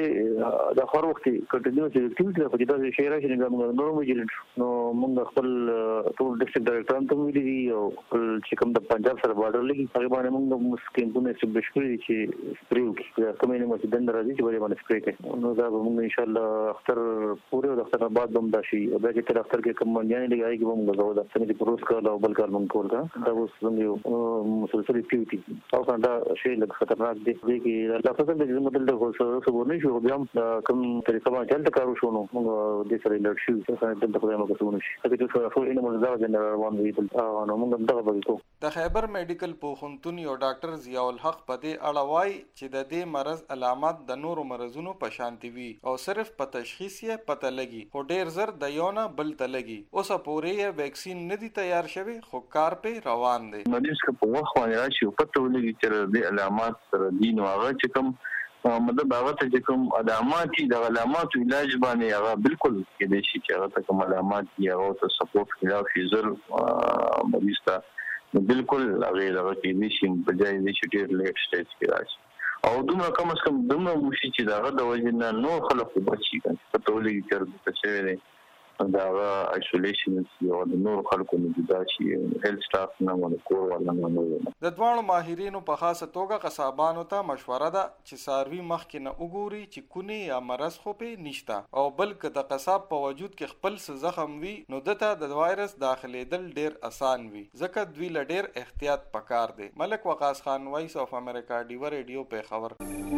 د هر وخت کنټینیوس اکټیویټي په دې شي راشي نه موږ نورو مجرد نو موږ خپل ټول ډیسټریکټ ډایرکټران ته ویلي دي او چې کوم د پنجاب سره بارډر لګي هغه باندې موږ مسکیمونه چې بشکري چې سپری وکړي کومې نه مو دند راځي چې باندې سپری کوي نو دا به موږ ان شاء الله اختر پوره د اختر بعد بم داشي او بیا چې تر اختر کې کوم باندې لګایي کې موږ غوډه څنګه چې پروس کار او بل کار موږ کول دا اوس موږ مسلسل اکټیویټي او دا شی لږ خطرناک دی چې الله فضل دې موږ دلته خو نه شو بیا کوم طریقه باندې چلته کارو شو نو موږ دې سره لړ شو څنګه دلته خو موږ کوو نشي چې څه خو اینه موږ دا جنرال روان دي نو موږ دغه وکړو. د خیبر میډیکل پوهنتون یو ډاکټر ضیاء الحق په دې اړه وایي چې د دې مرض علامات د نورو مرضونو په شانتي وي او صرف په تشخیص یې پته لګي خو ډیر زر د یو نه بل ته لګي. اوسه پورې یې ویکسین نه دی تیار شوی خو کار په روان دی. مریض که په وخت باندې راشي او پته ولګي چې د علامات سره دي نو هغه چې کوم مطلب هغه ته چې کوم علامات دي د علاماتو علاج باندې هغه بالکل کېدای شي چې هغه ته کوم علامات دي هغه ته سپورټ خلاف زر مریض ته بالکل هغه کې نشي په ځای دې چې ډېر لیټ سټیج کې راشي او دومره کم از کم دومره وشي چې دا د وجه نه نو خلک بچي کنه په تولې کې څه دی دا ایسولیشن یو د نور خلکو نه جدا شي هیلث سټاف نه مونږ کور ولا نه. د دوانو ماهرینو په خاصه توګه قصابانو ته مشوره ده چې څاروي مخکې نه وګوري چې کونی یا مرض خو په نشته او بلکې د قصاب په وجود کې خپل څه زخم وي نو دته د وایرس داخليدل ډیر اسان وي ځکه دوی له ډیر احتیاط پکار دی. ملک وقاص خان، وایس اف امریکا ډیو ریډیو په خبر.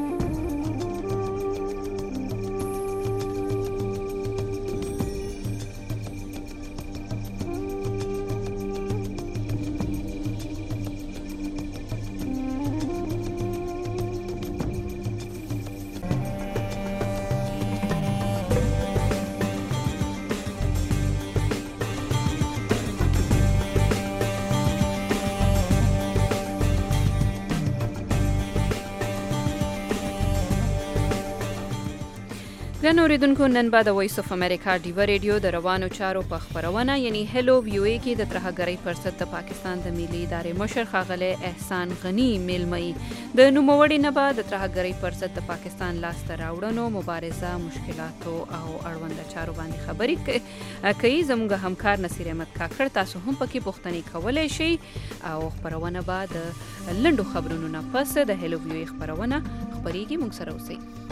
ګران اوریدونکو، نن به د وایس اف امریکا ډیو ریډیو د روانو چارو په خبرونه یعنی هلو ویو ای کې د ترهګرۍ پر ضد د پاکستان د ملي ادارې مشر ښاغلی احسان غني میلمه د نوموړي نه به د ترهګرۍ پر ضد د پاکستان لاسته راوړنو مبارزه مشکلاتو او اړونده چارو باندې خبرې کوي. زموږ همکار نصیر احمد کاکړ تاسو هم پکې پوښتنې کولی شئ او خپرونه به د لنډو خبرونو نه پس د هلو ویو خبرونه خپریږي. موږ سره اوسئ.